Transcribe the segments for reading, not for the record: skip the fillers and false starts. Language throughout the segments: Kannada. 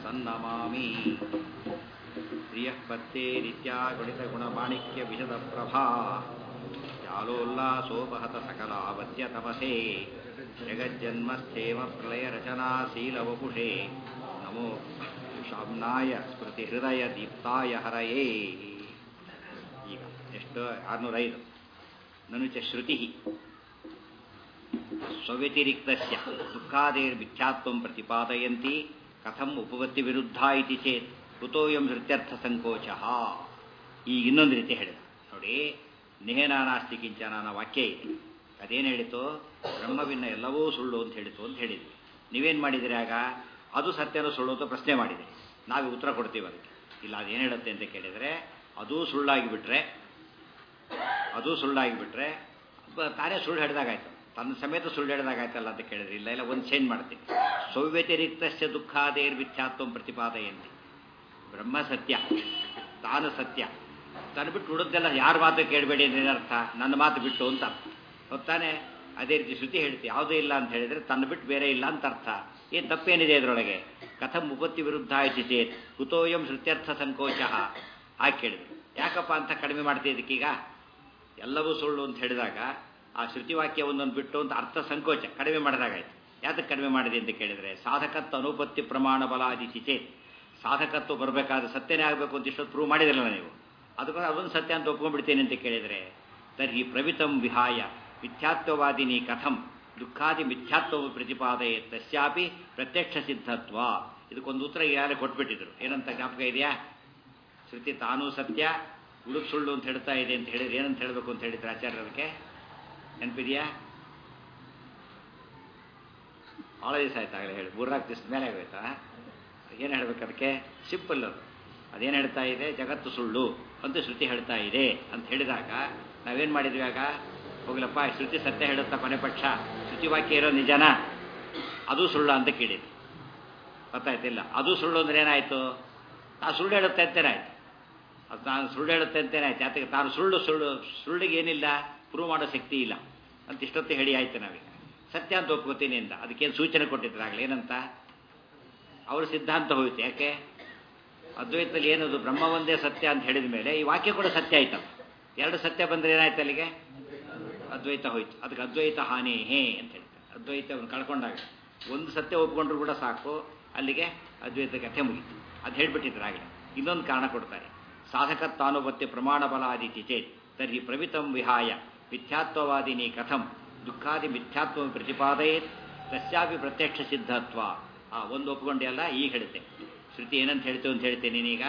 ಸನ್ನಮಾಮಿ ಪ್ರಿಯಃ ಪತ್ತೇ ನಿತ್ಯಾ ಗಣಿತ ಗುಣಮಾಣಿಕ್ಯ ವಿಶದ ಪ್ರಭಾ ಜಾಲೋಲ್ಲಾಸೋಪಹತ ಸಕಲಾವತ್ಯ ತಪಸೇ ಜಗಜ್ಜನ್ಮಸ್ಥೇಮ ಪ್ರಳಯ ರಚನಾಶೀಲವಪುಷೇ ನಮೋ ಶಾಮ್ನಾಯ ಸ್ಮೃತಿ ಹೃದಯ ದೀಪ್ತಾಯ ಹರಯೇ. ಈಗ ಎಷ್ಟು 605. ನನು ಚ ಶ್ರುತಿ ಸ್ವವ್ಯತಿರಿಕ್ತಸ್ಯ ದುಃಖಾದೇರ್ಮಿಥ್ಯಾತ್ವಂ ಪ್ರತಿಪಾದಯಂತಿ ಕಥಂ ಉಪಪತ್ತಿ ವಿರುದ್ಧ ಇತಿ ಚೇತ್ ಕುತೋಯಂ ಹೃತ್ಯರ್ಥ ಸಂಕೋಚಃ. ಈಗ ಇನ್ನೊಂದು ರೀತಿ ಹೇಳಿದ ನೋಡಿ. ನೇಹನಾನಾಸ್ತಿ ಕಿಂಚನ ಅನ್ನೋ ವಾಕ್ಯ ಇದೆ. ಅದೇನು ಹೇಳಿತು? ಬ್ರಹ್ಮವಿನ್ನ ಎಲ್ಲವೂ ಸುಳ್ಳು ಅಂತ ಹೇಳಿತು ಅಂತ ಹೇಳಿದ್ವಿ. ನೀವೇನು ಮಾಡಿದಿರಿ ಆಗ? ಅದು ಸತ್ಯನೂ ಸುಳ್ಳು ಅಂತ ಪ್ರಶ್ನೆ ಮಾಡಿದೆ. ನಾವು ಉತ್ತರ ಕೊಡ್ತೀವಿ ಅದಕ್ಕೆ. ಇಲ್ಲ ಅದೇನು ಹೇಳುತ್ತೆ ಅಂತ ಕೇಳಿದರೆ, ಅದೂ ಸುಳ್ಳಾಗಿಬಿಟ್ರೆ ತಾನೇ ಸುಳ್ಳು ಹೇಳಿದಾಗಾಯ್ತು, ತನ್ನ ಸಮೇತ ಸುಳ್ಳು ಹೇಳಿದಾಗಾಯ್ತಲ್ಲ ಅಂತ ಕೇಳಿದ್ರೆ, ಇಲ್ಲ ಇಲ್ಲ ಒಂದು ಚೇಂಜ್ ಮಾಡ್ತೀನಿ. ಸ್ವವ್ಯತಿರಿಕ್ತಸ್ಯ ದುಃಖಾದೇರ್ ಮಿಥ್ಯಾತ್ವಂ ಪ್ರತಿಪಾದಯಂತಿ. ಬ್ರಹ್ಮ ಸತ್ಯ, ತಾನು ಸತ್ಯ, ತಾನು ಬಿಟ್ಟು ಉಳಿದೆಲ್ಲ ಯಾರ ಮಾತು ಕೇಳಬೇಡಿ ಅಂದ್ರೆ ಅರ್ಥ, ನನ್ನ ಮಾತು ಬಿಟ್ಟು ಅಂತ ಅರ್ಥ. ಗೊತ್ತಾನೆ? ಅದೇ ರೀತಿ ಶ್ರುತಿ ಹೇಳ್ತಿ ಯಾವುದೂ ಇಲ್ಲ ಅಂತ ಹೇಳಿದರೆ ತನ್ನ ಬಿಟ್ಟು ಬೇರೆ ಇಲ್ಲ ಅಂತ ಅರ್ಥ. ಏನು ತಪ್ಪೇನಿದೆ ಇದರೊಳಗೆ? ಕಥಂ ಉಪತ್ತಿ ವಿರುದ್ಧ ಆಯ್ತು ಚೇತ್ ಕುತೋಯಂ ಶ್ರುತ್ಯರ್ಥ ಸಂಕೋಚ. ಹಾಗೆ ಕೇಳಿದ್ರು. ಯಾಕಪ್ಪ ಅಂತ ಕಡಿಮೆ ಮಾಡ್ತೀವಿ ಇದಕ್ಕೀಗ? ಎಲ್ಲವೂ ಸುಳ್ಳು ಅಂತ ಹೇಳಿದಾಗ ಆ ಶ್ರುತಿವಾಕ್ಯ ಒಂದೊಂದು ಬಿಟ್ಟು ಅಂತ ಅರ್ಥ ಸಂಕೋಚ ಕಡಿಮೆ ಮಾಡಿದಾಗಾಯ್ತು. ಯಾತಕ್ಕೆ ಕಡಿಮೆ ಮಾಡಿದೆ ಅಂತ ಕೇಳಿದರೆ, ಸಾಧಕತ್ವ ಅನುಪತ್ತಿ ಪ್ರಮಾಣ ಬಲಾದಿ ಚೇತ್. ಸಾಧಕತ್ವ ಬರಬೇಕಾದ್ರೆ ಸತ್ಯನೇ ಆಗಬೇಕು ಅಂತ ಇಷ್ಟೊತ್ತು ಪ್ರೂವ್ ಮಾಡಿದಿರಲ್ಲ ನೀವು, ಅದಕ್ಕೋಸ್ಕರ ಅದೊಂದು ಸತ್ಯ ಅಂತ ಒಪ್ಕೊಂಡ್ಬಿಡ್ತೇನೆ ಅಂತ ಕೇಳಿದರೆ, ತರ್ಹಿ ಪ್ರವಿತಂ ವಿಹಾಯ ಮಿಥ್ಯಾತ್ವವಾದಿನಿ ಕಥಂ ದುಃಖಾದಿ ಮಿಥ್ಯಾತ್ವ ಪ್ರತಿಪಾದಯೇ ತಸ್ಯಾಪಿ ಪ್ರತ್ಯಕ್ಷ ಸಿದ್ಧತ್ವ. ಇದಕ್ಕೊಂದು ಉತ್ತರ ಯಾರೇ ಕೊಟ್ಬಿಟ್ಟಿದ್ರು. ಏನಂತ ಜ್ಞಾಪಕ ಇದೆಯಾ? ಶ್ರುತಿ ತಾನೂ ಸತ್ಯ, ಉಳುಕ್ ಸುಳ್ಳು ಅಂತ ಹೇಳ್ತಾ ಇದೆ ಅಂತ ಹೇಳಿದ್ರೆ ಏನಂತ ಹೇಳಬೇಕು ಅಂತ ಹೇಳಿದ್ರೆ ಆಚಾರ್ಯರಿಗೆ ನೆನಪಿದೆಯಾ? ಭಾಳ ದಿವಸ ಆಯ್ತಾಗಲೇ ಹೇಳಿ, 3-4 ದಿವಸದ ಮೇಲೆ ಆಗೋಯ್ತಾ? ಏನು ಹೇಳ್ಬೇಕು ಅದಕ್ಕೆ? ಸಿಂಪಲ್ ಅದು. ಅದೇನು ಹೇಳ್ತಾ ಇದೆ? ಜಗತ್ತು ಸುಳ್ಳು ಅಂತ ಶ್ರುತಿ ಹೇಳ್ತಾ ಇದೆ ಅಂತ ಹೇಳಿದಾಗ ನಾವೇನು ಮಾಡಿದ್ವಿ ಆಗ? ಹೋಗ್ಲಪ್ಪ, ಶ್ರುತಿ ಸತ್ಯ ಹೇಳುತ್ತಾ ಕೊನೆ ಪಕ್ಷ ಶ್ರುತಿ ವಾಕ್ಯ ಇರೋ ನಿಜನ, ಅದು ಸುಳ್ಳು ಅಂತ ಕೇಳಿದ್ವಿ. ಗೊತ್ತಾಯ್ತಿಲ್ಲ? ಅದು ಸುಳ್ಳು ಅಂದ್ರೆ ಏನಾಯಿತು? ತಾನು ಸುಳ್ಳು ಹೇಳುತ್ತೆ ಅಂತೇನಾಯ್ತು. ಅದು ನಾನು ಸುಳ್ಳು ಹೇಳುತ್ತೆ ಅಂತೇನಾಯ್ತು. ಯಾತಕ್ಕೆ? ತಾನು ಸುಳ್ಳಿಗೆ ಏನಿಲ್ಲ, ಪ್ರೂವ್ ಮಾಡೋ ಶಕ್ತಿ ಇಲ್ಲ ಅಂತ ಇಷ್ಟೊತ್ತು ಹೇಳಿ ಆಯ್ತು. ನಾವೀಗ ಸತ್ಯ ಅಂತ ಒಪ್ಕೋತೀನಿ ಅಂತ ಅದಕ್ಕೇನು ಸೂಚನೆ ಕೊಟ್ಟಿದ್ರಾಗಲಿ ಏನಂತ ಅವ್ರ ಸಿದ್ಧಾಂತ ಹೋಯ್ತು. ಯಾಕೆ? ಅದ್ವೈತದಲ್ಲಿ ಏನದು ಬ್ರಹ್ಮ ಒಂದೇ ಸತ್ಯ ಅಂತ ಹೇಳಿದ ಮೇಲೆ ಈ ವಾಕ್ಯ ಕೂಡ ಸತ್ಯ ಆಯ್ತಲ್ಲ. ಎರಡು ಸತ್ಯ ಬಂದರೆ ಏನಾಯ್ತು ಅಲ್ಲಿಗೆ? ಅದ್ವೈತ ಹೋಯ್ತು. ಅದಕ್ಕೆ ಅದ್ವೈತ ಹಾನಿ ಹೇ ಅಂತ ಹೇಳ್ತಾರೆ. ಅದ್ವೈತವನ್ನು ಕಳ್ಕೊಂಡಾಗ ಒಂದು ಸತ್ಯ ಒಪ್ಕೊಂಡ್ರು ಕೂಡ ಸಾಕು, ಅಲ್ಲಿಗೆ ಅದ್ವೈತ ಕಥೆ ಮುಗಿತು. ಅದು ಹೇಳ್ಬಿಟ್ಟಿದ್ರಾಗಲೇ. ಇನ್ನೊಂದು ಕಾರಣ ಕೊಡ್ತಾರೆ. ಸಾಧಕತ್ವಾನುಪತ್ತಿ ಪ್ರಮಾಣ ಬಲಾದಿತಿ ಚೇತ್ ತರ್ಹಿ ಪ್ರವಿತಂ ವಿಹಾಯ ಮಿಥ್ಯಾತ್ವವಾದಿನಿ ಕಥಂ ದುಃಖಾದಿ ಮಿಥ್ಯಾತ್ವ ಪ್ರತಿಪಾದಯೇತ್ ತಸ್ಯಾಪಿ ಪ್ರತ್ಯಕ್ಷ ಸಿದ್ಧತ್ವ. ಒಂದು ಒಪ್ಕೊಂಡೆ ಅಲ್ಲ, ಈಗ ಹೇಳುತ್ತೆ. ಶ್ರುತಿ ಏನಂತ ಹೇಳ್ತೇವೆ ಅಂತ ಹೇಳ್ತೇನೆ ನೀನೀಗ,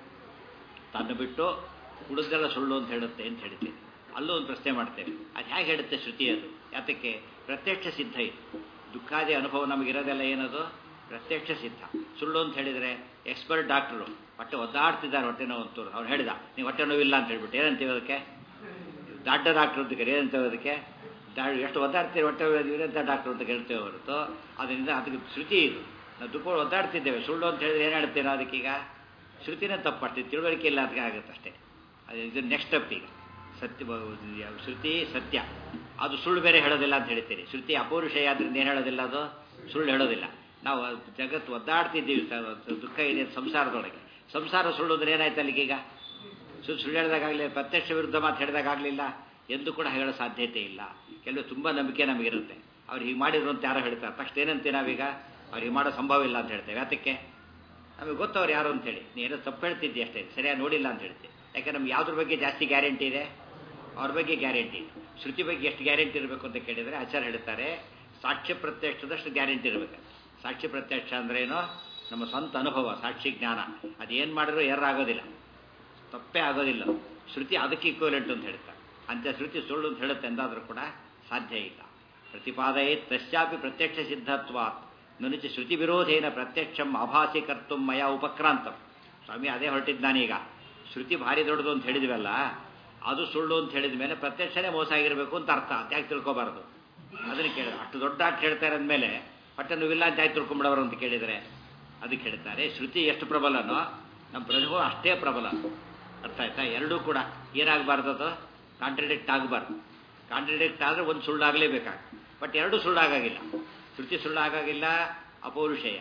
ತನ್ನ ಬಿಟ್ಟು ಉಳಿದೆಲ್ಲ ಸುಳ್ಳು ಅಂತ ಹೇಳುತ್ತೆ ಅಂತ ಹೇಳ್ತೇನೆ. ಅಲ್ಲೂ ಒಂದು ಪ್ರಶ್ನೆ ಮಾಡ್ತೇವೆ, ಅದು ಹೇಗೆ ಹೇಳುತ್ತೆ ಶ್ರುತಿ? ಅದು ಯಾತಕ್ಕೆ? ಪ್ರತ್ಯಕ್ಷ ಸಿದ್ಧ ಇದು. ದುಃಖಾದಿ ಅನುಭವ ನಮಗಿರೋದೆಲ್ಲ ಏನದು? ಪ್ರತ್ಯಕ್ಷ ಸಿದ್ಧ. ಸುಳ್ಳು ಅಂತ ಹೇಳಿದರೆ ಎಕ್ಸ್ಪರ್ಟ್ ಡಾಕ್ಟರು ಹೊಟ್ಟೆ ಒದ್ದಾಡ್ತಿದ್ದಾರೆ, ಹೊಟ್ಟೆ ನೋವು ಅಂತವ್ರು. ಅವ್ನು ಹೇಳಿದ ನೀವು ಹೊಟ್ಟೆ ನೋವಿಲ್ಲ ಅಂತ ಹೇಳ್ಬಿಟ್ಟು ಏನಂತೀವಿ ಅದಕ್ಕೆ? ದಡ್ಡ ಡಾಕ್ಟರ್ ಅಂತ ಏನಂತೇವೆ ಅದಕ್ಕೆ? ಎಷ್ಟು ಒದ್ದಾಡ್ತೀವಿ ಹೊಟ್ಟೆ ಅಂತ ಡಾಕ್ಟರ್ ಅಂತ ಕೇಳ್ತೇವೆ ಹೊರತು ಅದರಿಂದ ಅದಕ್ಕೆ ಶ್ರುತಿ ಇದು. ನಾವು ದುಃಖ ಒದ್ದಾಡ್ತಿದ್ದೇವೆ, ಸುಳ್ಳು ಅಂತ ಹೇಳಿದ್ರೆ ಏನು ಹೇಳ್ತೇವೆ ಅದಕ್ಕೀಗ? ಶ್ರುತಿನೇ ತಪ್ಪಷ್ಟಿದೆ, ತಿಳುವಳಿಕೆ ಇಲ್ಲ ಅದಕ್ಕೆ ಆಗುತ್ತಷ್ಟೇ. ಅದು ಇದು ನೆಕ್ಸ್ಟ್ ಸ್ಟೆಪ್. ಈಗ ಸತ್ಯ ಶ್ರುತಿ ಸತ್ಯ, ಅದು ಸುಳ್ಳು ಬೇರೆ ಹೇಳೋದಿಲ್ಲ ಅಂತ ಹೇಳ್ತೀರಿ. ಶ್ರುತಿ ಅಪೌರುಷಯ ಆದ್ರಿಂದ ಏನು ಹೇಳೋದಿಲ್ಲ, ಅದು ಸುಳ್ಳು ಹೇಳೋದಿಲ್ಲ. ನಾವು ಜಗತ್ತು ಒದ್ದಾಡ್ತಿದ್ದೀವಿ, ದುಃಖ ಇದೆ ಸಂಸಾರದೊಳಗೆ. ಸಂಸಾರ ಸುಳ್ಳು ಅಂದ್ರೆ ಏನಾಯ್ತು ಅಲ್ಲಿಗೀಗ? ಸುಳ್ಳು ಹೇಳಿದಾಗಲಿ ಪ್ರತ್ಯಕ್ಷ ವಿರುದ್ಧ ಮಾತು ಹೇಳಿದಾಗಲಿಲ್ಲ, ಎಂದು ಕೂಡ ಹೇಳೋ ಸಾಧ್ಯತೆ ಇಲ್ಲ. ಕೆಲವು ತುಂಬ ನಂಬಿಕೆ ನಮಗಿರುತ್ತೆ. ಅವ್ರು ಹೀಗೆ ಮಾಡಿದ್ರು ಅಂತ ಯಾರೋ ಹೇಳ್ತಾರೆ, ತಕ್ಷಣ ಏನಂತೀವಿ ನಾವೀಗ? ಅವ್ರು ಹೀಗೆ ಮಾಡೋ ಸಂಭವ ಇಲ್ಲ ಅಂತ ಹೇಳ್ತೇವೆ. ಯಾತಕ್ಕೆ? ನಮಗೆ ಗೊತ್ತವ್ರು ಯಾರು ಅಂತೇಳಿ. ನೀನು ತಪ್ಪು ಹೇಳ್ತಿದ್ದಿ ಅಷ್ಟೇ, ಸರಿಯಾಗಿ ನೋಡಿಲ್ಲ ಅಂತ ಹೇಳ್ತೀವಿ. ಯಾಕೆ ನಮ್ಗೆ ಯಾವುದ್ರ ಬಗ್ಗೆ ಜಾಸ್ತಿ ಗ್ಯಾರಂಟಿ ಇದೆ? ಅವ್ರ ಬಗ್ಗೆ ಗ್ಯಾರಂಟಿ ಇದೆ. ಶ್ರುತಿ ಬಗ್ಗೆ ಎಷ್ಟು ಗ್ಯಾರಂಟಿ ಇರಬೇಕು ಅಂತ ಕೇಳಿದರೆ ಆಚಾರ್ಯ ಹೇಳ್ತಾರೆ, ಸಾಕ್ಷ್ಯ ಪ್ರತ್ಯಕ್ಷದಷ್ಟು ಗ್ಯಾರಂಟಿ ಇರಬೇಕು. ಸಾಕ್ಷಿ ಪ್ರತ್ಯಕ್ಷ ಅಂದ್ರೇನು? ನಮ್ಮ ಸ್ವಂತ ಅನುಭವ, ಸಾಕ್ಷಿ ಜ್ಞಾನ. ಅದೇನು ಮಾಡಿದ್ರು ಆಗೋದಿಲ್ಲ, ತಪ್ಪೇ ಆಗೋದಿಲ್ಲ. ಶ್ರುತಿ ಅದಕ್ಕೆ ಈಕ್ವಲೆಂಟ್ ಅಂತ ಹೇಳ್ತಾರೆ. ಅಂಥ ಶ್ರುತಿ ಸುಳ್ಳು ಅಂತ ಹೇಳುತ್ತೆ ಎಂದಾದರೂ ಕೂಡ ಸಾಧ್ಯ ಇಲ್ಲ. ಪ್ರತಿಪಾದಯೇ ತಸ್ಯಾಪಿ ಪ್ರತ್ಯಕ್ಷ ಸಿದ್ಧತ್ವಾತ್ ನನುಚ ಶ್ರುತಿ ವಿರೋಧೇನ ಪ್ರತ್ಯಕ್ಷಂ ಆಭಾಸಿ ಕರ್ತು ಮಯ ಉಪಕ್ರಾಂತಂ. ಸ್ವಾಮಿ ಅದೇ ಹೊರಟಿದ್ದಾನೀಗ. ಶ್ರುತಿ ಭಾರಿ ದೊಡ್ಡದು ಅಂತ ಹೇಳಿದ್ವಲ್ಲ, ಅದು ಸುಳ್ಳು ಅಂತ ಹೇಳಿದ ಮೇಲೆ ಪ್ರತ್ಯಕ್ಷನೇ ಮೋಸ ಆಗಿರಬೇಕು ಅಂತ ಅರ್ಥ. ಅಂತ ಯಾಕೆ ತಿಳ್ಕೊಬಾರ್ದು? ಅದನ್ನು ಕೇಳಿದ್ರೆ ಅಷ್ಟು ದೊಡ್ಡ ಆಟ ಹೇಳ್ತಾರೆ ಅಂದಮೇಲೆ ಹೊಟ್ಟೆ ನೋವಿಲ್ಲ ಅಂತ ಯಾಕೆ ತಿಳ್ಕೊಂಬಿಡೋರು ಅಂತ ಕೇಳಿದರೆ ಅದಕ್ಕೆ ಹೇಳ್ತಾರೆ, ಶ್ರುತಿ ಎಷ್ಟು ಪ್ರಬಲನೋ ನಮ್ಮ ಪ್ರಭು ಅಷ್ಟೇ ಪ್ರಬಲ. ಅರ್ಥ ಆಯ್ತಾ? ಎರಡೂ ಕೂಡ ಏನಾಗಬಾರ್ದು, ಅದು ಕಾಂಟ್ರಡಿಕ್ಟ್ ಆಗಬಾರ್ದು. ಕಾಂಟ್ರಡಿಕ್ಟ್ ಆದರೆ ಒಂದು ಸುಳ್ಳಾಗಲೇಬೇಕಾಗ. ಬಟ್ ಎರಡೂ ಸುಳ್ಳಾಗಿಲ್ಲ. ಶ್ರುತಿ ಸುಳ್ಳಾಗಿಲ್ಲ, ಅಪೌರುಷೇಯ.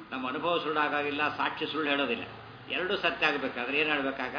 ನಮ್ಮ ಅನುಭವ ಸುಳ್ಳಾಗಿಲ್ಲ, ಸಾಕ್ಷಿ ಸುಳ್ಳು ಹೇಳೋದಿಲ್ಲ. ಎರಡೂ ಸತ್ಯ ಆಗಬೇಕಾದ್ರೆ ಏನು ಹೇಳಬೇಕಾಗ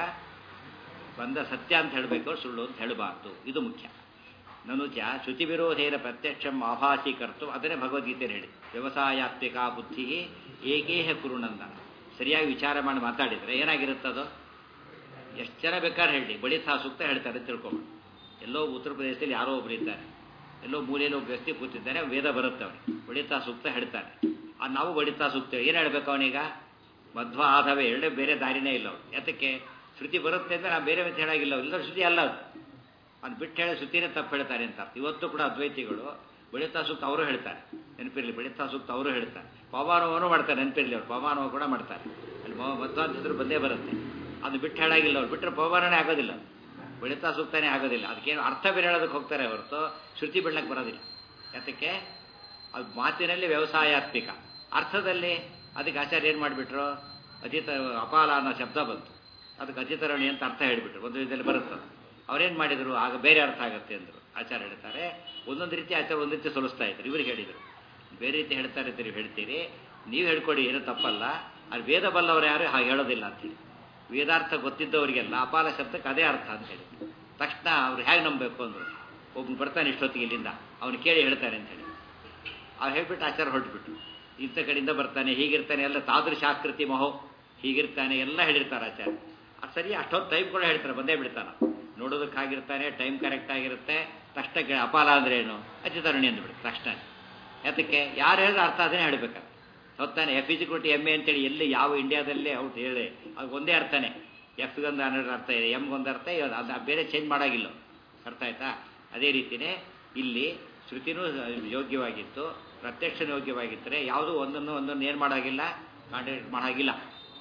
ಬಂದ ಸತ್ಯ ಅಂತ ಹೇಳಬೇಕು, ಸುಳ್ಳು ಅಂತ ಹೇಳಬಾರ್ದು. ಇದು ಮುಖ್ಯ. ನನುಚ ಶ್ರುತಿ ವಿರೋಧೇನ ಪ್ರತ್ಯಕ್ಷಂ ಆಭಾಸೀಕರ್ತು, ಅದನ್ನೇ ಭಗವದ್ಗೀತೆಯಲ್ಲಿ ಹೇಳಿ, ವ್ಯವಸಾಯಾತ್ಮಿಕ ಬುದ್ಧಿ ಏಕೇಹ ಕುರುನಂದನ. ಸರಿಯಾಗಿ ವಿಚಾರ ಮಾಡಿ ಮಾತಾಡಿದರೆ ಏನಾಗಿರುತ್ತದು? ಎಷ್ಟು ಜನ ಬೇಕಾದ್ರೆ ಹೇಳಿ, ಬಳಿತಾ ಸೂಕ್ತ ಹೇಳ್ತಾರೆ ತಿಳ್ಕೊಂಡು. ಎಲ್ಲೋ ಉತ್ತರ ಪ್ರದೇಶದಲ್ಲಿ ಯಾರೋ ಒಬ್ರು ಇದ್ದಾರೆ, ಎಲ್ಲೋ ಮೂಲೆಯಲ್ಲಿ ಒಬ್ಬ ವ್ಯಕ್ತಿ ಕೂತಿದ್ದಾನೆ, ವೇದ ಬರುತ್ತೆ ಅವನಿಗೆ, ಬಳಿತಾ ಸೂಕ್ತ ಹೇಳ್ತಾನೆ. ನಾವು ಬಳಿತಾ ಸೂಕ್ತ ಏನು ಹೇಳ್ಬೇಕು ಅವನೀಗ? ಮಧ್ವ ಆಧವೇ ಎರಡೇ, ಬೇರೆ ದಾರಿನೇ ಇಲ್ಲ ಅವ್ರು. ಯಾತಕ್ಕೆ? ಶ್ರುತಿ ಬರುತ್ತೆ ಅಂದರೆ ನಾವು ಬೇರೆ ಮತ್ತೆ ಹೇಳಾಗಿಲ್ಲ, ಎಲ್ಲರೂ ಶ್ರುತಿ ಅಲ್ಲ ಅದು. ಅವ್ನು ಬಿಟ್ಟು ಹೇಳಿ ಶ್ರುತಿನೇ ತಪ್ಪು ಹೇಳ್ತಾರೆ ಅಂತ. ಇವತ್ತು ಕೂಡ ಅದ್ವೈತಿಗಳು ಬಳಿತಾ ಸೂಕ್ತ ಅವರು ಹೇಳ್ತಾರೆ, ನೆನಪಿರಲಿ, ಬಳಿತಾ ಸೂಕ್ತ ಅವರು ಹೇಳ್ತಾರೆ. ಪವಮಾನವನ್ನು ಮಾಡ್ತಾರೆ, ನೆನಪಿರಲಿ, ಅವ್ರು ಪವಮಾನವ ಕೂಡ ಮಾಡ್ತಾರೆ. ಅಲ್ಲಿ ಮಧ್ವ ಅಂತಿದ್ರು ಬಂದೇ ಬರುತ್ತೆ. ಅದು ಬಿಟ್ಟು ಹೇಳಾಗಿಲ್ಲ, ಅವ್ರು ಬಿಟ್ಟರೆ ಪವಮಾನನೇ ಆಗೋದಿಲ್ಲ, ಬಳಿತಾ ಸೂಕ್ತನೇ ಆಗೋದಿಲ್ಲ. ಅದಕ್ಕೇನು ಅರ್ಥ ಬೇರೆ ಹೇಳೋದಕ್ಕೆ ಹೋಗ್ತಾರೆ ಹೊರತು ಶ್ರುತಿ ಬಿಡ್ಲಕ್ಕೆ ಬರೋದಿಲ್ಲ. ಯಾತಕ್ಕೆ? ಅದು ಮಾತಿನಲ್ಲಿ ವ್ಯವಸಾಯಾತ್ಮಿಕ, ಅರ್ಥದಲ್ಲಿ ಅದಕ್ಕೆ ಆಚಾರ್ಯ ಏನು ಮಾಡಿಬಿಟ್ರು? ಅಜಿತ ಅಪಾಲ ಅನ್ನೋ ಶಬ್ದ ಬಂತು, ಅದಕ್ಕೆ ಅಜಿತರಣಿ ಅಂತ ಅರ್ಥ ಹೇಳಿಬಿಟ್ರು. ಒಂದು ವಿಧದಲ್ಲಿ ಬರುತ್ತದೆ. ಅವ್ರೇನು ಮಾಡಿದರು? ಆಗ ಬೇರೆ ಅರ್ಥ ಆಗುತ್ತೆ ಅಂದರು. ಆಚಾರ್ಯ ಹೇಳ್ತಾರೆ ಒಂದೊಂದು ರೀತಿ ಆಚಾರ ಒಂದು ರೀತಿ ಸೋಲಿಸ್ತಾ ಇದ್ರು. ಇವ್ರಿಗೆ ಹೇಳಿದರು ಬೇರೆ ರೀತಿ ಹೇಳ್ತಾರೆ ಅಂತ ನೀವು ಹೇಳ್ತೀರಿ, ನೀವು ಹೇಳ್ಕೊಡಿ, ಏನೂ ತಪ್ಪಲ್ಲ. ಅದು ವೇದ ಬಲ್ಲವರು ಯಾರು ಹಾಗೆ ಹೇಳೋದಿಲ್ಲ ಅಂತೇಳಿ. ವೇದಾರ್ಥ ಗೊತ್ತಿದ್ದವರಿಗೆಲ್ಲ ಅಪಾಲ ಶಬ್ದಕ್ಕೆ ಅದೇ ಅರ್ಥ ಅಂತ ಹೇಳಿ ತಕ್ಷಣ ಅವ್ರು ಹೇಗೆ ನಂಬಬೇಕು ಅಂದರು. ಒಬ್ಬನು ಬರ್ತಾನೆ ಇಷ್ಟೊತ್ತಿಗೆ ಇಲ್ಲಿಂದ, ಅವನು ಕೇಳಿ ಹೇಳ್ತಾನೆ ಅಂತೇಳಿ ಅವ್ರು ಹೇಳ್ಬಿಟ್ಟು ಆಚಾರ ಹೊರಟುಬಿಟ್ಟು, ಇಂಥ ಕಡೆಯಿಂದ ಬರ್ತಾನೆ, ಹೀಗಿರ್ತಾನೆ, ಎಲ್ಲ ತಾದೃಶಾಕೃತಿ ಮಹೋ, ಹೀಗಿರ್ತಾನೆ ಎಲ್ಲ ಹೇಳಿರ್ತಾರೆ ಆಚಾರ್ಯ. ಅದು ಸರಿ, ಅಷ್ಟೊಂದು ಟೈಮ್ ಕೂಡ ಹೇಳ್ತಾರೆ, ಬಂದೇ ಬಿಡ್ತಾನೆ. ನೋಡೋದಕ್ಕಾಗಿರ್ತಾನೆ, ಟೈಮ್ ಕರೆಕ್ಟ್ ಆಗಿರುತ್ತೆ. ತಕ್ಷಣ ಕೇಳಿ ಅಪಾಲ ಅಂದ್ರೆ ಏನು? ಅಚಿತರಣಿ ಅಂದ್ಬಿಡುತ್ತೆ ತಕ್ಷಣ. ಯಾತಕ್ಕೆ? ಯಾರು ಹೇಳಿದ್ರೆ ಅರ್ಥ ಅದನ್ನೇ ಹೇಳಬೇಕಾದ್ರೆ ಹೊತ್ತಾನೆ. ಎಫ್ ಇಜಿಕ್ವಲ್ಟು ಎಮ್ ಎ ಅಂತೇಳಿ ಎಲ್ಲಿ ಯಾವ ಇಂಡಿಯಾದಲ್ಲೇ ಔಟ್ ಹೇಳಿ ಅದು ಒಂದೇ ಅರ್ಥನೇ. ಎಫ್ಗೊಂದು ಅನ್ನೋದು ಅರ್ಥ ಇದೆ, ಎಮ್ಗೊಂದು ಅರ್ಥ ಇದೆ, ಅದು ಬೇರೆ ಚೇಂಜ್ ಮಾಡೋಂಗಿಲ್ಲ. ಅರ್ಥ ಆಯ್ತಾ? ಅದೇ ರೀತಿಯೇ ಇಲ್ಲಿ ಶ್ರುತಿನೂ ಯೋಗ್ಯವಾಗಿತ್ತು, ಪ್ರತ್ಯಕ್ಷನೂ ಯೋಗ್ಯವಾಗಿದ್ದರೆ ಯಾವುದೂ ಒಂದನ್ನು ಏನು ಮಾಡೋಂಗಿಲ್ಲ, ಕಾಂಟ್ರಾಡಿಕ್ಟ್ ಮಾಡೋಂಗಿಲ್ಲ.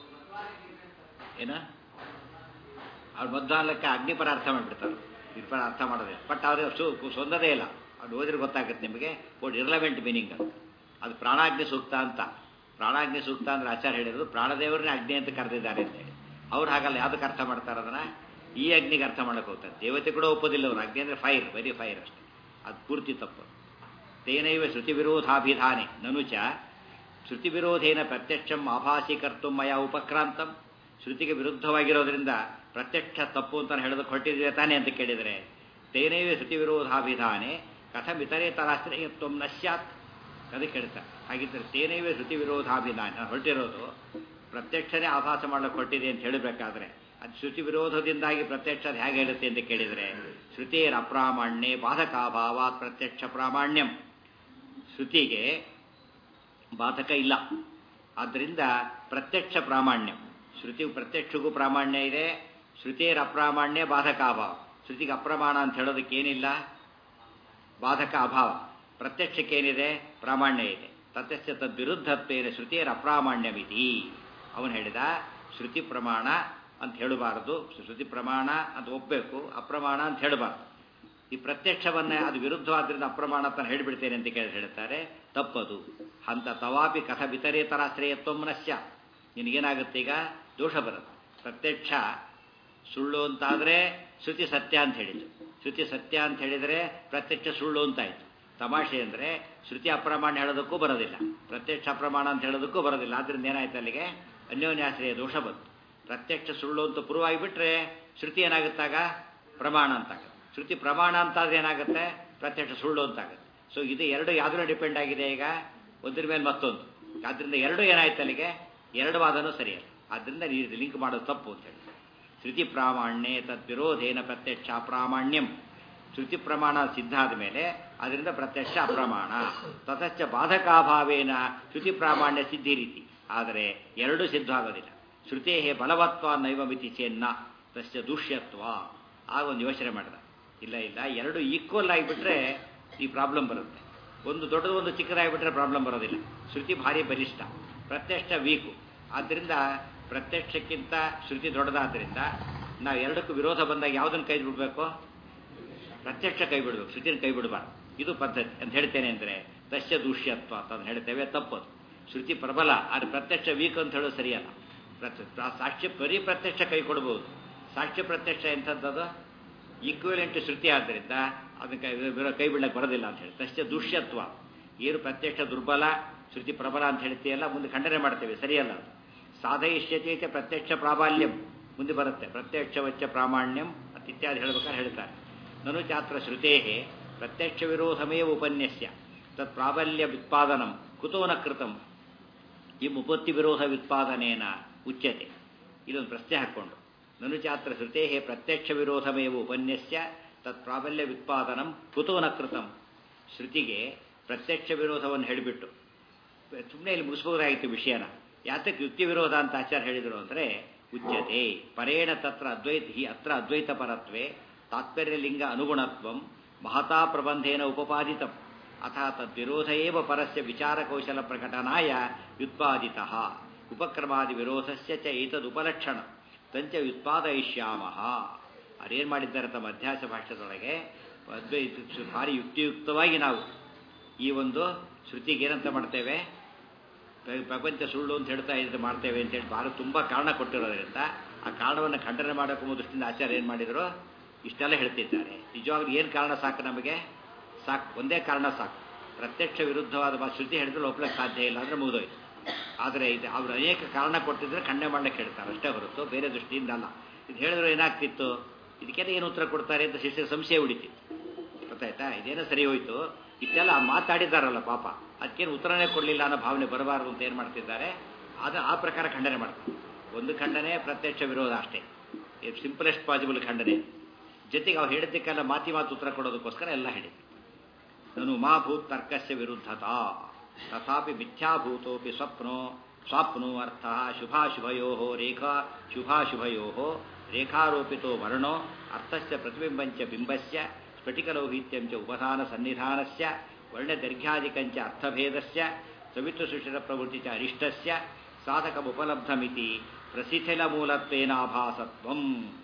ಏನು ಅವ್ರು ಮಧ್ವಾಲಕ್ಕೆ ಅಗ್ನಿಪರ ಅರ್ಥ ಮಾಡಿಬಿಡ್ತಾರೆ, ಇರ್ಪರ ಅರ್ಥ ಮಾಡೋದೇ. ಬಟ್ ಅವರು ಸೊಂದದೇ ಇಲ್ಲ, ಅದು ಓದಿದ್ರೆ ಗೊತ್ತಾಗುತ್ತೆ ನಿಮಗೆ. ಇರ್ಲೆವೆಂಟ್ ಮೀನಿಂಗ್ ಅದು ಪ್ರಾಣಾಗ್ನಿ ಸೂಕ್ತ ಅಂತ. ಪ್ರಾಣಾಗ್ನಿ ಸೂಕ್ತ ಅಂದ್ರೆ ಆಚಾರ್ಯ ಹೇಳಿದ್ರು ಪ್ರಾಣದೇವರನ್ನೇ ಅಗ್ನಿ ಅಂತ ಕರೆದಿದ್ದಾರೆ ಅಂತೇಳಿ. ಅವ್ರು ಹಾಗಲ್ಲ, ಯಾವುದಕ್ಕೆ ಅರ್ಥ ಮಾಡ್ತಾರೆ ಅದನ್ನು? ಈ ಅಗ್ನಿಗೆ ಅರ್ಥ ಮಾಡೋಕೆ ಹೋಗ್ತಾರೆ. ದೇವತೆ ಕೂಡ ಒಪ್ಪೋದಿಲ್ಲ ಅವರು. ಅಗ್ನಿ ಅಂದರೆ ಫೈರ್, ವೆರಿ ಫೈರ್ ಅಷ್ಟೇ. ಅದು ಪೂರ್ತಿ ತಪ್ಪು. ತೇನೈವ ಶ್ರುತಿ ವಿರೋಧಾಭಿಧಾನೆ ನನುಚ ಶ್ರುತಿ ವಿರೋಧೇನ ಪ್ರತ್ಯಕ್ಷಂ ಆಭಾಸೀಕರ್ತು ಮಯ ಉಪಕ್ರಾಂತಂ. ಶ್ರುತಿಗೆ ವಿರುದ್ಧವಾಗಿರೋದ್ರಿಂದ ಪ್ರತ್ಯಕ್ಷ ತಪ್ಪು ಅಂತ ಹೇಳೋದಕ್ಕೆ ಹೊರಟಿದ್ರೆ ತಾನೇ ಅಂತ ಕೇಳಿದರೆ, ತೇನೈವ ಶ್ರುತಿ ವಿರೋಧಾಭಿಧಾನೆ ಕಥಂ ಇತರೇತರಾಶ್ರಯತ್ವಂ ನ ಸ್ಯಾತ್. ಅದಕ್ಕೆ ಹೇಳ್ತಾರೆ. ಹಾಗಿದ್ದರೆ ತೇನೈವ ಶ್ರುತಿ ವಿರೋಧಾಭಿಧಾನ ಹೊರಟಿರೋದು ಪ್ರತ್ಯಕ್ಷನೇ ಆಭಾಸ ಮಾಡಕ್ಕೆ ಹೊರಟಿದೆ ಅಂತ ಹೇಳಬೇಕಾದ್ರೆ ಅದು ಶ್ರುತಿ ವಿರೋಧದಿಂದಾಗಿ ಪ್ರತ್ಯಕ್ಷ ಹೇಗೆ ಹೇಳುತ್ತೆ ಅಂತ ಕೇಳಿದರೆ, ಶ್ರುತಿಯರ ಅಪ್ರಾಮಾಣ್ಯೆ ಬಾಧಕಾಭಾವಾತ್ ಪ್ರತ್ಯಕ್ಷ ಪ್ರಾಮಾಣ್ಯಂ. ಶ್ರುತಿಗೆ ಬಾಧಕ ಇಲ್ಲ, ಆದ್ದರಿಂದ ಪ್ರತ್ಯಕ್ಷ ಪ್ರಾಮಾಣ್ಯಂ. ಶ್ರುತಿ ಪ್ರತ್ಯಕ್ಷಗೂ ಪ್ರಾಮಾಣ್ಯ ಇದೆ, ಶ್ರುತಿಯರ ಅಪ್ರಾಮಾಣ್ಯ ಬಾಧಕಾಭಾವ. ಶ್ರುತಿಗೆ ಅಪ್ರಮಾಣ ಅಂತ ಹೇಳೋದಕ್ಕೆ ಏನಿಲ್ಲ, ಬಾಧಕ ಅಭಾವ. ಪ್ರತ್ಯಕ್ಷಕ್ಕೇನಿದೆ? ಪ್ರಾಮಾಣ್ಯ ಇದೆ. ತತ್ಯಸ್ಯ ತದ್ವಿರುದ್ಧತ್ವೇನ ಶ್ರುತಿಯರ ಅಪ್ರಾಮಾಣ್ಯವಿತಿ. ಅವನು ಹೇಳಿದ ಶ್ರುತಿ ಪ್ರಮಾಣ ಅಂತ ಹೇಳಬಾರದು, ಶ್ರುತಿ ಪ್ರಮಾಣ ಅಂತ ಒಪ್ಪಬೇಕು, ಅಪ್ರಮಾಣ ಅಂತ ಹೇಳಬಾರ್ದು. ಈ ಪ್ರತ್ಯಕ್ಷವನ್ನೇ ಅದು ವಿರುದ್ಧವಾದ್ರಿಂದ ಅಪ್ರಮಾಣ ಅಂತ ಹೇಳಿಬಿಡ್ತೇನೆ ಅಂತ ಹೇಳ್ತಾರೆ, ತಪ್ಪದು. ಹಂತ ತವಾಪಿ ಕಥ ವಿತರೇತರಾಶ್ರಯತ್ವಂ ನಶ್ಯ. ನಿನಗೇನಾಗುತ್ತೆ? ಈಗ ದೋಷ ಬರುತ್ತೆ. ಪ್ರತ್ಯಕ್ಷ ಸುಳ್ಳು ಅಂತಾದರೆ ಶ್ರುತಿ ಸತ್ಯ ಅಂತ ಹೇಳಿತು, ಶ್ರುತಿ ಸತ್ಯ ಅಂತ ಹೇಳಿದರೆ ಪ್ರತ್ಯಕ್ಷ ಸುಳ್ಳು ಅಂತಾಯಿತು. ತಮಾಷೆ ಅಂದರೆ ಶ್ರುತಿ ಅಪ್ರಮಾಣ ಹೇಳೋದಕ್ಕೂ ಬರೋದಿಲ್ಲ, ಪ್ರತ್ಯಕ್ಷ ಅಪ್ರಮಾಣ ಅಂತ ಹೇಳೋದಕ್ಕೂ ಬರೋದಿಲ್ಲ. ಆದ್ದರಿಂದ ಏನಾಯ್ತು ಅಲ್ಲಿಗೆ? ಅನ್ಯೋನ್ಯಾಶ್ರಯ ದೋಷ ಬಂತು. ಪ್ರತ್ಯಕ್ಷ ಸುಳ್ಳು ಅಂತ ಪ್ರೂವ್ ಆಗಿಬಿಟ್ರೆ ಶ್ರುತಿ ಏನಾಗುತ್ತಾಗ? ಪ್ರಮಾಣ ಅಂತಾಗುತ್ತೆ. ಶ್ರುತಿ ಪ್ರಮಾಣ ಅಂತಾದ್ರೆ ಏನಾಗುತ್ತೆ? ಪ್ರತ್ಯಕ್ಷ ಸುಳ್ಳು ಅಂತಾಗುತ್ತೆ. ಸೊ ಇದು ಎರಡು ಯಾವುದೂ ಡಿಪೆಂಡ್ ಆಗಿದೆ ಈಗ, ಒಂದ್ರ ಮೇಲೆ ಮತ್ತೊಂದು. ಆದ್ದರಿಂದ ಎರಡು ಏನಾಯ್ತು ಅಲ್ಲಿಗೆ? ಎರಡು ವಾದನೂ ಸರಿಯಲ್ಲ. ಆದ್ದರಿಂದ ಲಿಂಕ್ ಮಾಡೋದು ತಪ್ಪು ಅಂತ ಹೇಳಿ. ಶ್ರುತಿ ಪ್ರಾಮಾಣ್ಯೆ ತದ್ವಿರೋಧೇನ ಪ್ರತ್ಯಕ್ಷ ಅಪ್ರಾಮಾಣ್ಯಂ. ಶ್ರುತಿ ಪ್ರಮಾಣ ಸಿದ್ಧ ಆದ ಮೇಲೆ ಅದರಿಂದ ಪ್ರತ್ಯಕ್ಷ ಅಪ್ರಮಾಣ. ತತಶ್ಚ ಬಾಧಕಾಭಾವೇನ ಶ್ರುತಿ ಪ್ರಾಮಾಣ್ಯ ಸಿದ್ಧಿ ರೀತಿ. ಆದರೆ ಎರಡೂ ಸಿದ್ಧ ಆಗೋದಿಲ್ಲ. ಶ್ರುತೇ ಬಲವತ್ವ ನೈವ ಮಿತಿ ಚೇನ್ನ ತಸ್ಯ ದೂಷ್ಯತ್ವ. ಆಗ ಒಂದು ಯೋಚನೆ ಮಾಡಿದ, ಇಲ್ಲ ಎರಡು ಈಕ್ವಲ್ ಆಗಿಬಿಟ್ರೆ ಈ ಪ್ರಾಬ್ಲಮ್ ಬರುತ್ತೆ. ಒಂದು ದೊಡ್ಡದು ಒಂದು ಚಿಕ್ಕದಾಗಿಬಿಟ್ರೆ ಪ್ರಾಬ್ಲಮ್ ಬರೋದಿಲ್ಲ. ಶ್ರುತಿ ಭಾರಿ ಬಲಿಷ್ಠ, ಪ್ರತ್ಯಕ್ಷ ವೀಕು. ಆದ್ದರಿಂದ ಪ್ರತ್ಯಕ್ಷಕ್ಕಿಂತ ಶ್ರುತಿ ದೊಡ್ಡದಾದ್ದರಿಂದ ನಾವು ಎರಡಕ್ಕೂ ವಿರೋಧ ಬಂದಾಗ ಯಾವುದನ್ನು ಕೈ ಬಿಡಬೇಕು? ಪ್ರತ್ಯಕ್ಷ ಕೈ ಬಿಡಬೇಕು, ಶ್ರುತಿನ ಕೈ ಬಿಡಬಾರ್ದು. ಇದು ಪದ್ಧತಿ ಅಂತ ಹೇಳ್ತೇನೆ ಅಂದರೆ ತಸ್ಯ ದೂಷ್ಯತ್ವ ಅಂತ ಹೇಳ್ತೇವೆ, ತಪ್ಪದು. ಶ್ರುತಿ ಪ್ರಬಲ, ಆದರೆ ಪ್ರತ್ಯಕ್ಷ ವೀಕ್ ಅಂತ ಹೇಳೋದು ಸರಿಯಲ್ಲ. ಸಾಕ್ಷ್ಯ ಬರೀ ಪ್ರತ್ಯಕ್ಷ ಕೈ ಕೊಡ್ಬೋದು. ಸಾಕ್ಷ್ಯ ಪ್ರತ್ಯಕ್ಷ ಎಂಥದ್ದು? ಈಕ್ವಲೆಂಟ್ ಶ್ರುತಿ ಆದ್ದರಿಂದ ಅದಕ್ಕೆ ಕೈ ಬಿಡಕ್ಕೆ ಬರೋದಿಲ್ಲ ಅಂತ ಹೇಳಿ ತಸ್ಯ ದೂಷ್ಯತ್ವ. ಏನು ಪ್ರತ್ಯಕ್ಷ ದುರ್ಬಲ, ಶ್ರುತಿ ಪ್ರಬಲ ಅಂತ ಹೇಳ್ತೀಯಲ್ಲ, ಮುಂದೆ ಖಂಡನೆ ಮಾಡ್ತೇವೆ, ಸರಿಯಲ್ಲ. ಸಾಧಯಿಷ್ಯತೆ ಪ್ರತ್ಯಕ್ಷ ಪ್ರಾಬಲ್ಯಂ ಮುಂದೆ ಬರುತ್ತೆ, ಪ್ರತ್ಯಕ್ಷವಚ್ಚ ಪ್ರಾಮಾಣ್ಯಂ ಇತ್ಯಾದಿ ಹೇಳ್ಬೇಕಾದ್ರೆ ಹೇಳ್ತಾರೆ. ನನು ಚಾತ್ರ ಶ್ರುತೇ ಪ್ರತ್ಯಕ್ಷ ವಿರೋಧಮೇವ ಉಪನ್ಯಸ್ಯ ತತ್ ಪ್ರಾಬಲ್ಯ ವ್ಯುತ್ಪಾದನಂ ಕುತೋ ನ ಕೃತಂ ಈ ಉಪತ್ತಿ ವಿರೋಧ ವ್ಯುತ್ಪಾದನೇನ ಉಚ್ಯತೆ. ಇದೊಂದು ಪ್ರಶ್ನೆ ಹಾಕ್ಕೊಂಡು, ನನು ಚಾತ್ರ ಶ್ರುತೇ ಪ್ರತ್ಯಕ್ಷ ವಿರೋಧಮೇವ ಉಪನ್ಯಸ್ಯ ತತ್ ಪ್ರಾಬಲ್ಯ ವ್ಯುತ್ಪಾದನಂ ಕುತೋ ನ ಕೃತಂ. ಶ್ರುತಿಗೆ ಪ್ರತ್ಯಕ್ಷ ವಿರೋಧವನ್ನು ಹೇಳಿಬಿಟ್ಟು ಸುಮ್ಮನೆ ಇಲ್ಲಿ ಮುಗಿಸ್ಬೋದಾಗಿತ್ತು ವಿಷಯನ. ಯಾತಕ್ಕೆ ಯುಕ್ತಿ ವಿರೋಧ ಅಂತ ಆಚಾರ್ಯ ಹೇಳಿದರು ಅಂದರೆ, ಉಚ್ಯತೆ ಪರೇಣ ತತ್ರ ಅತ್ರ ಅದ್ವೈತ ಪರತ್ವೇ ತಾತ್ಪರ್ಯಲಿಂಗ ಅನುಗುಣತ್ವಂ ಮಹತಾ ಪ್ರಬಂಧೇನ ಉಪಪಾದಿತಂ ಅಥ ತದ್ವಿರೋಧ ಏವ ಪರಸ್ಯ ವಿಚಾರಕೌಶಲ ಪ್ರಕಟನಾಯ ವ್ಯುತ್ಪಾದಿತಃ ಉಪಕ್ರಮಾದಿ ವಿರೋಧಸ್ಯ ಚ ಏತದುಪಲಕ್ಷಣ ತಂಚ ವ್ಯುತ್ಪಾದಯಿಷ್ಯಾಮಃ. ಅದೇನು ಮಾಡಿದ್ದಾರೆ ತಮ್ಮ ಅಧ್ಯಾಸ ಭಾಷ್ಯದೊಳಗೆ ಭಾರಿ ಯುಕ್ತಿಯುಕ್ತವಾಗಿ ನಾವು ಈ ಒಂದು ಶ್ರುತಿಗೆ ಏನಂತ ಮಾಡ್ತೇವೆ, ಪ್ರಪಂಚ ಸುಳ್ಳು ಅಂತ ಹೇಳ್ತಾ ಇದ್ದು ಮಾಡ್ತೇವೆ ಅಂತೇಳಿ ಭಾಳ ತುಂಬ ಕಾರಣ ಕೊಟ್ಟಿರೋದ್ರಿಂದ ಆ ಕಾರಣವನ್ನು ಖಂಡನೆ ಮಾಡೋಕ್ಕೂ ದೃಷ್ಟಿಯಿಂದ ಆಚಾರ್ಯ ಏನು ಮಾಡಿದರು, ಇಷ್ಟೆಲ್ಲ ಹೇಳ್ತಿದ್ದಾರೆ. ನಿಜವಾಗ್ಲೂ ಏನು ಕಾರಣ ಸಾಕು ನಮಗೆ? ಸಾಕು, ಒಂದೇ ಕಾರಣ ಸಾಕು. ಪ್ರತ್ಯಕ್ಷ ವಿರುದ್ಧವಾದ ಶ್ರುತಿ ಹೇಳಿದ್ರೆ ಒಪ್ಪಲಿಕ್ಕೆ ಸಾಧ್ಯ ಇಲ್ಲ ಅಂದರೆ ಮುಗಿದೋಯ್ತು. ಆದರೆ ಇದು ಅವರು ಅನೇಕ ಕಾರಣ ಕೊಟ್ಟಿದ್ರೆ ಖಂಡನೆ ಮಾಡ್ಲಿಕ್ಕೆ ಹೇಳ್ತಾರೆ ಅಷ್ಟೇ ಹೊರತು ಬೇರೆ ದೃಷ್ಟಿಯಿಂದ ಅಲ್ಲ. ಇದು ಹೇಳಿದ್ರು ಏನಾಗ್ತಿತ್ತು, ಇದಕ್ಕೆಲ್ಲ ಏನು ಉತ್ತರ ಕೊಡ್ತಾರೆ ಅಂತ ಶಿಷ್ಯರ ಸಂಶಯ ಉಳಿತಿತ್ತು. ಗೊತ್ತಾಯ್ತಾ? ಇದೇನೋ ಸರಿ ಹೋಯ್ತು, ಇಷ್ಟೆಲ್ಲ ಮಾತಾಡಿದ್ದಾರಲ್ಲ ಪಾಪ, ಅದಕ್ಕೇನು ಉತ್ತರನೇ ಕೊಡಲಿಲ್ಲ ಅನ್ನೋ ಭಾವನೆ ಬರಬಾರ್ದು ಅಂತ ಏನು ಮಾಡ್ತಿದ್ದಾರೆ, ಅದು ಆ ಪ್ರಕಾರ ಖಂಡನೆ ಮಾಡ್ತಾರೆ. ಒಂದು ಖಂಡನೆ ಪ್ರತ್ಯಕ್ಷ ವಿರೋಧ ಅಷ್ಟೇ, ಸಿಂಪಲೆಸ್ಟ್ ಪಾಸಿಬಲ್ ಖಂಡನೆ. ಜೊತೆಗೆ ಅವ್ರು ಹೇಳಿದ್ದಕ್ಕೆಲ್ಲ ಮಾತು ಉತ್ತರ ಕೊಡೋದಕ್ಕೋಸ್ಕರ ಎಲ್ಲ ಹೇಳಿ. ನಾನು ಮಾಭೂತ್ ತರ್ಕಸ್ಯ ವಿರುದ್ಧತಾ ತಥಾಪಿ ಮಿಥ್ಯಾಭೂತೋಪಿ ಸ್ವಾಪ್ನೋ ಅರ್ಥ ಶುಭಾಶುಭಯೋ ಶುಭಾಶುಭಯೋ ರೇಖಾರೋಪಿತೋ ವರ್ಣೋ ಅರ್ಥಸ್ಯ ಪ್ರತಿಬಿಂಬಂಚ ಬಿಂಬಸ್ಯ ಸ್ಫಟಿಕಲೌಹಿತ್ಯಂಚ ಉಪಧಾನ ಸನ್ನಿಧಾನಸ್ಯ ವರ್ಣದೈರ್ಘ್ಯಾದಿಕಂಚ ಅರ್ಥಭೇದಸ್ಯ ಸವಿತೃಸುಷಿರ ಪ್ರವೃತ್ತಿ ಚ ಅರಿಷ್ಟಸ್ಯ ಸಾಧಕಮುಪಲಬ್ಧಮಿತಿ ಪ್ರಸಿಥಿಲ ಮೂಲತ್ವೇನಾಭಾಸತ್ವಂ.